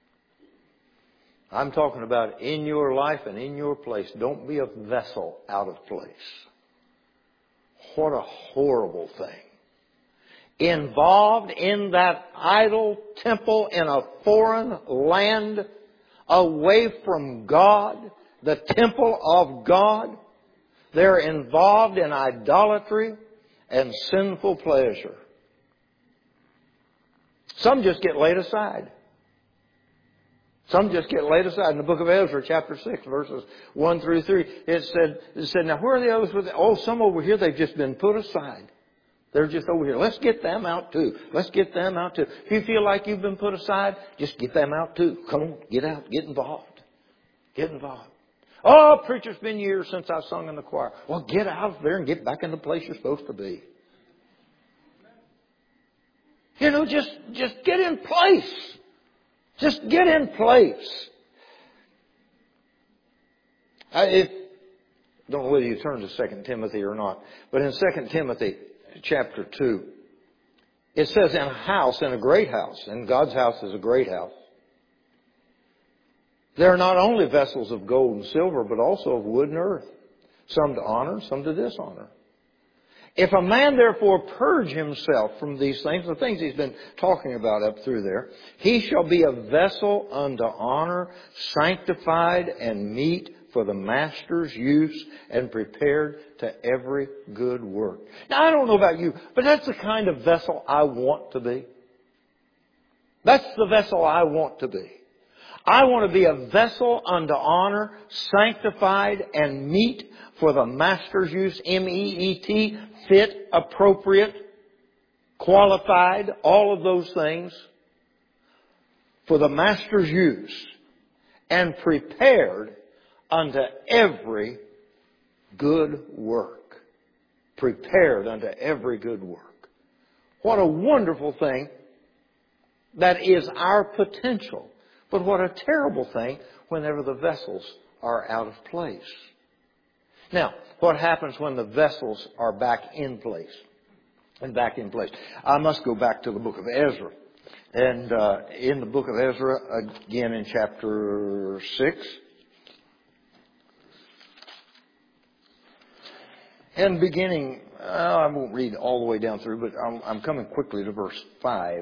I'm talking about in your life and in your place. Don't be a vessel out of place. What a horrible thing. Involved in that idol temple in a foreign land, away from God, the temple of God. They're involved in idolatry and sinful pleasure. Some just get laid aside. Some just get laid aside. In the book of Ezra, chapter six, verses one through three, it said, it said, now where are the others? With oh, some over here, they've just been put aside. They're just over here. Let's get them out too. Let's get them out too. If you feel like you've been put aside, just get them out too. Come on, get out, get involved. Get involved. Oh, preacher, it's been years since I sung in the choir. Well, get out of there and get back in the place you're supposed to be. You know, just, just get in place. Just get in place. I if, don't know whether you turn to Second Timothy or not, but in Second Timothy chapter two, it says, in a house, in a great house, and God's house is a great house, there are not only vessels of gold and silver, but also of wood and earth, some to honor, some to dishonor. If a man therefore purge himself from these things, the things he's been talking about up through there, he shall be a vessel unto honor, sanctified and meet for the master's use and prepared to every good work. Now, I don't know about you, but that's the kind of vessel I want to be. That's the vessel I want to be. I want to be a vessel unto honor, sanctified and meet for the master's use, M E E T, fit, appropriate, qualified, all of those things, for the master's use, and prepared unto every good work. Prepared unto every good work. What a wonderful thing that is our potential. But what a terrible thing whenever the vessels are out of place. Now, what happens when the vessels are back in place? and back in place. I must go back to the book of Ezra. And uh, in the book of Ezra, again in chapter six, and beginning, uh, I won't read all the way down through, but I'm, I'm coming quickly to verse five.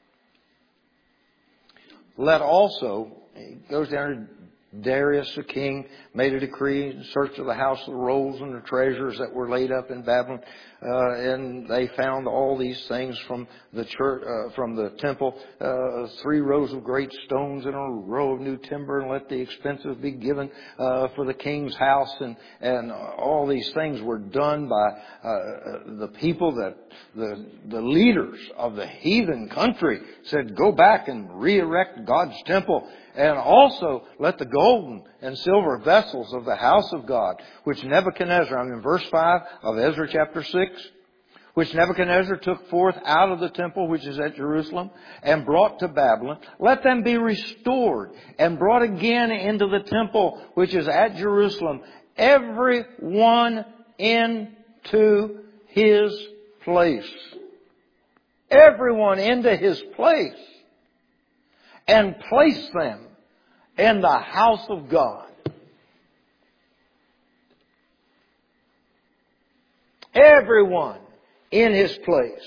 Let also, he goes down to Darius the king made a decree in search of the house of the rolls and the treasures that were laid up in Babylon, uh, and they found all these things from the church, uh, from the temple, uh, three rows of great stones and a row of new timber, and let the expenses be given uh, for the king's house, and and all these things were done by uh, the people that the the leaders of the heathen country said, go back and re-erect God's temple. And also let the golden and silver vessels of the house of God, which Nebuchadnezzar, I'm in verse five of Ezra chapter six, which Nebuchadnezzar took forth out of the temple which is at Jerusalem and brought to Babylon, let them be restored and brought again into the temple which is at Jerusalem, every one into his place. Everyone into his place. And place them in the house of God. Everyone in his place.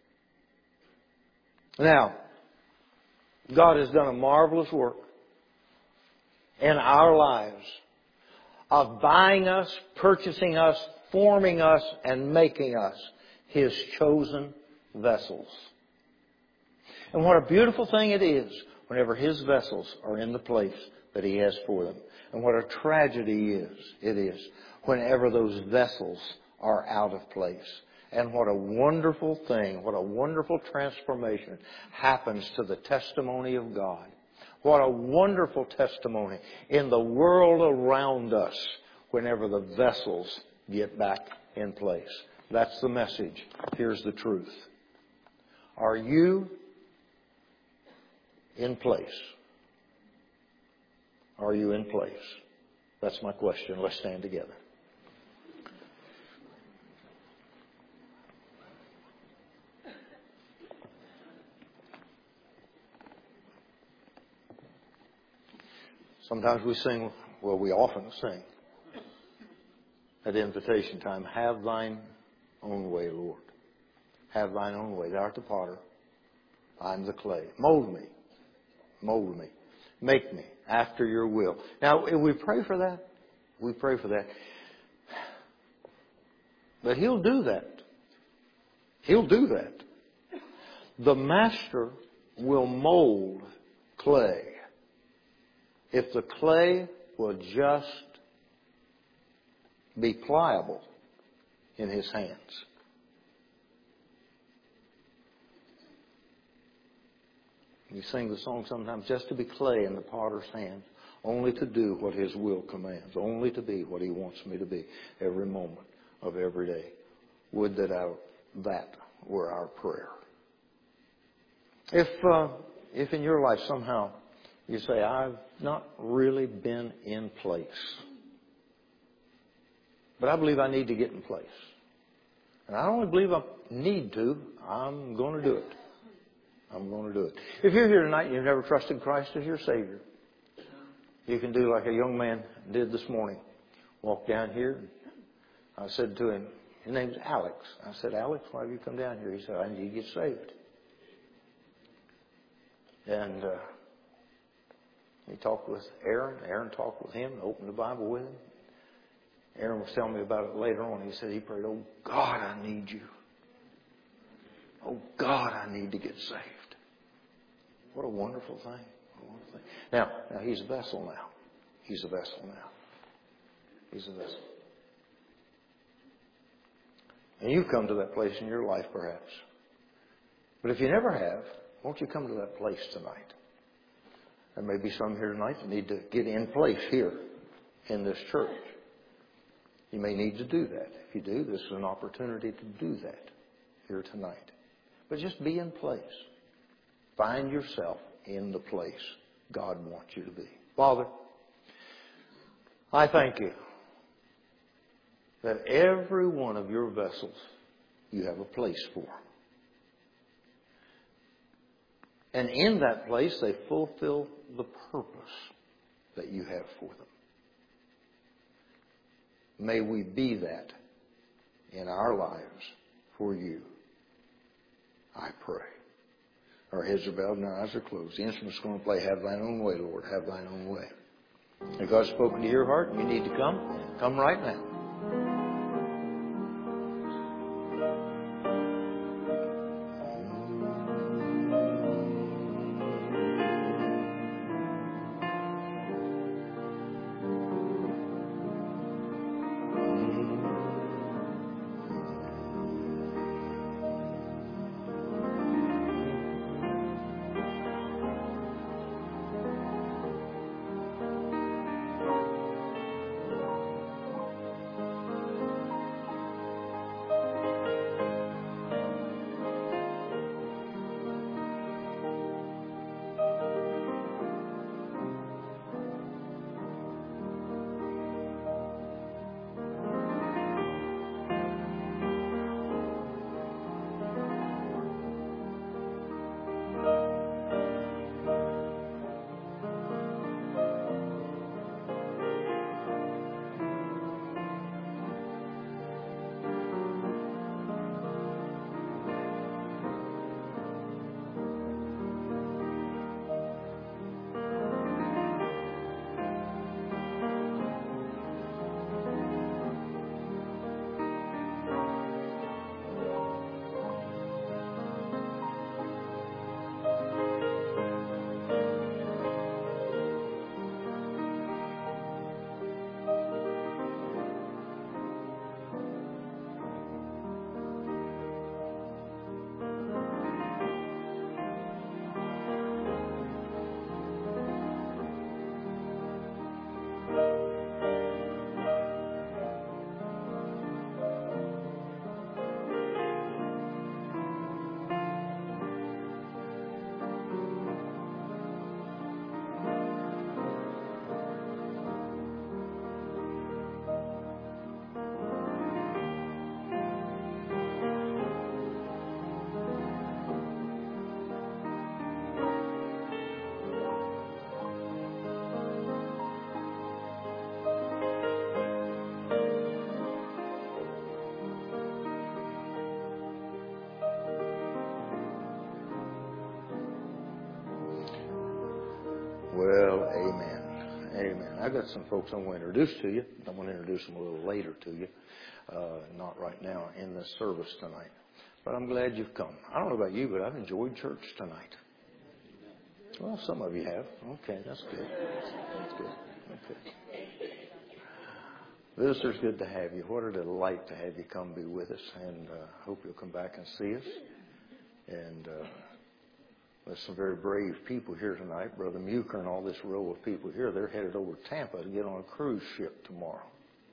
Now, God has done a marvelous work in our lives of buying us, purchasing us, forming us, and making us his chosen vessels. And what a beautiful thing it is whenever his vessels are in the place that he has for them. And what a tragedy is, it is whenever those vessels are out of place. And what a wonderful thing, what a wonderful transformation happens to the testimony of God. What a wonderful testimony in the world around us whenever the vessels get back in place. That's the message. Here's the truth. Are you in place? Are you in place? That's my question. Let's stand together. Sometimes we sing, well, we often sing at invitation time, have thine own way, Lord. Have thine own way. Thou art the potter. I'm the clay. Mold me. Mold me. Make me after your will. Now, we pray for that. We pray for that. But he'll do that. He'll do that. The master will mold clay if the clay will just be pliable in his hands. You sing the song sometimes, just to be clay in the potter's hands, only to do what his will commands, only to be what he wants me to be every moment of every day. Would that our, that were our prayer. If, uh, if in your life somehow you say, I've not really been in place, but I believe I need to get in place. And I don't only believe I need to, I'm going to do it. I'm going to do it. If you're here tonight and you've never trusted Christ as your Savior, you can do like a young man did this morning. Walk down here. I said to him, his name's Alex. I said, Alex, why have you come down here? He said, I need to get saved. And uh, he talked with Aaron. Aaron talked with him, opened the Bible with him. Aaron was telling me about it later on. He said he prayed, oh, God, I need you. Oh, God, I need to get saved. What a wonderful thing. What a wonderful thing. Now, now, he's a vessel now. He's a vessel now. He's a vessel. And you've come to that place in your life, perhaps. But if you never have, won't you come to that place tonight? There may be some here tonight that need to get in place here in this church. You may need to do that. If you do, this is an opportunity to do that here tonight. But just be in place. Find yourself in the place God wants you to be. Father, I thank you that every one of your vessels you have a place for. And in that place, they fulfill the purpose that you have for them. May we be that in our lives for you, I pray. Our heads are bowed and our eyes are closed. The instrument's going to play, Have Thine Own Way, Lord, Have Thine Own Way. If God's spoken to your heart and you need to come, come right now. Well, amen. Amen. I've got some folks I want to introduce to you. I'm going to introduce them a little later to you. Uh, not right now in this service tonight. But I'm glad you've come. I don't know about you, but I've enjoyed church tonight. Well, some of you have. Okay, that's good. That's good. Okay. Visitors, good to have you. What a delight to have you come be with us. And I uh, hope you'll come back and see us. And uh, there's some very brave people here tonight. Brother Muker and all this row of people here, they're headed over to Tampa to get on a cruise ship tomorrow.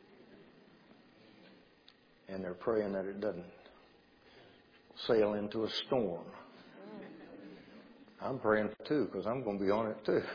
And they're praying that it doesn't sail into a storm. I'm praying for too, because I'm going to be on it too.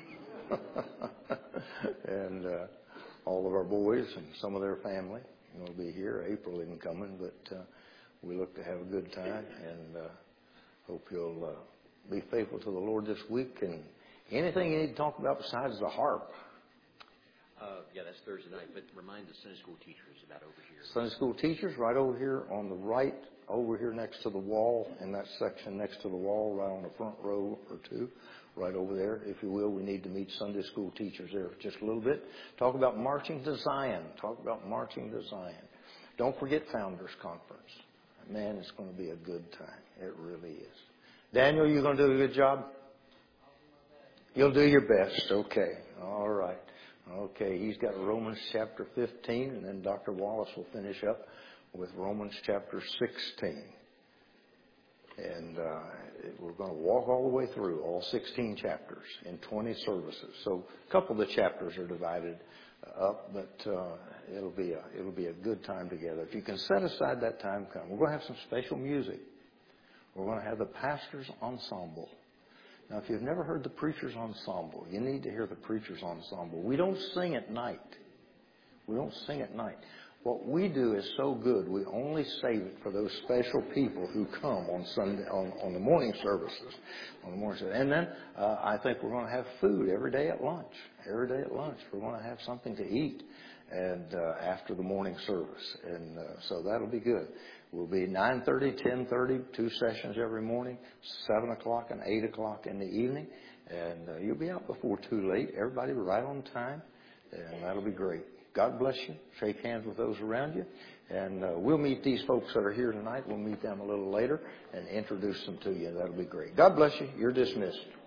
and uh, all of our boys and some of their family will be here. April isn't coming, but uh, we look to have a good time, and uh, hope you'll uh, be faithful to the Lord this week. And anything you need to talk about besides the harp? Uh, yeah, that's Thursday night, but remind the Sunday school teachers about over here. Sunday school teachers, right over here on the right, over here next to the wall, in that section next to the wall, right on the front row or two, right over there, if you will. We need to meet Sunday school teachers there for just a little bit. Talk about marching to Zion. Talk about marching to Zion. Don't forget Founders Conference. Man, it's going to be a good time. It really is. Daniel, you going to do a good job? You'll do your best. Okay. All right. Okay, he's got Romans chapter fifteen, and then Doctor Wallace will finish up with Romans chapter sixteen. And uh, we're going to walk all the way through all sixteen chapters in twenty services. So a couple of the chapters are divided up, but uh, it'll be a it'll be a good time together. If you can set aside that time, come. We're going to have some special music. We're going to have the Pastors Ensemble. Now, if you've never heard the Preachers Ensemble, you need to hear the Preachers Ensemble. We don't sing at night. We don't sing at night. What we do is so good, we only save it for those special people who come on Sunday, on, on the morning services. On the morning service. And then uh, I think we're going to have food every day at lunch. Every day at lunch. We're going to have something to eat and uh, after the morning service. And uh, so that'll be good. We'll be nine thirty, ten thirty, two sessions every morning, seven o'clock and eight o'clock in the evening. And uh, you'll be out before too late. Everybody right on time. And that'll be great. God bless you. Shake hands with those around you. And uh, we'll meet these folks that are here tonight. We'll meet them a little later and introduce them to you. That'll be great. God bless you. You're dismissed.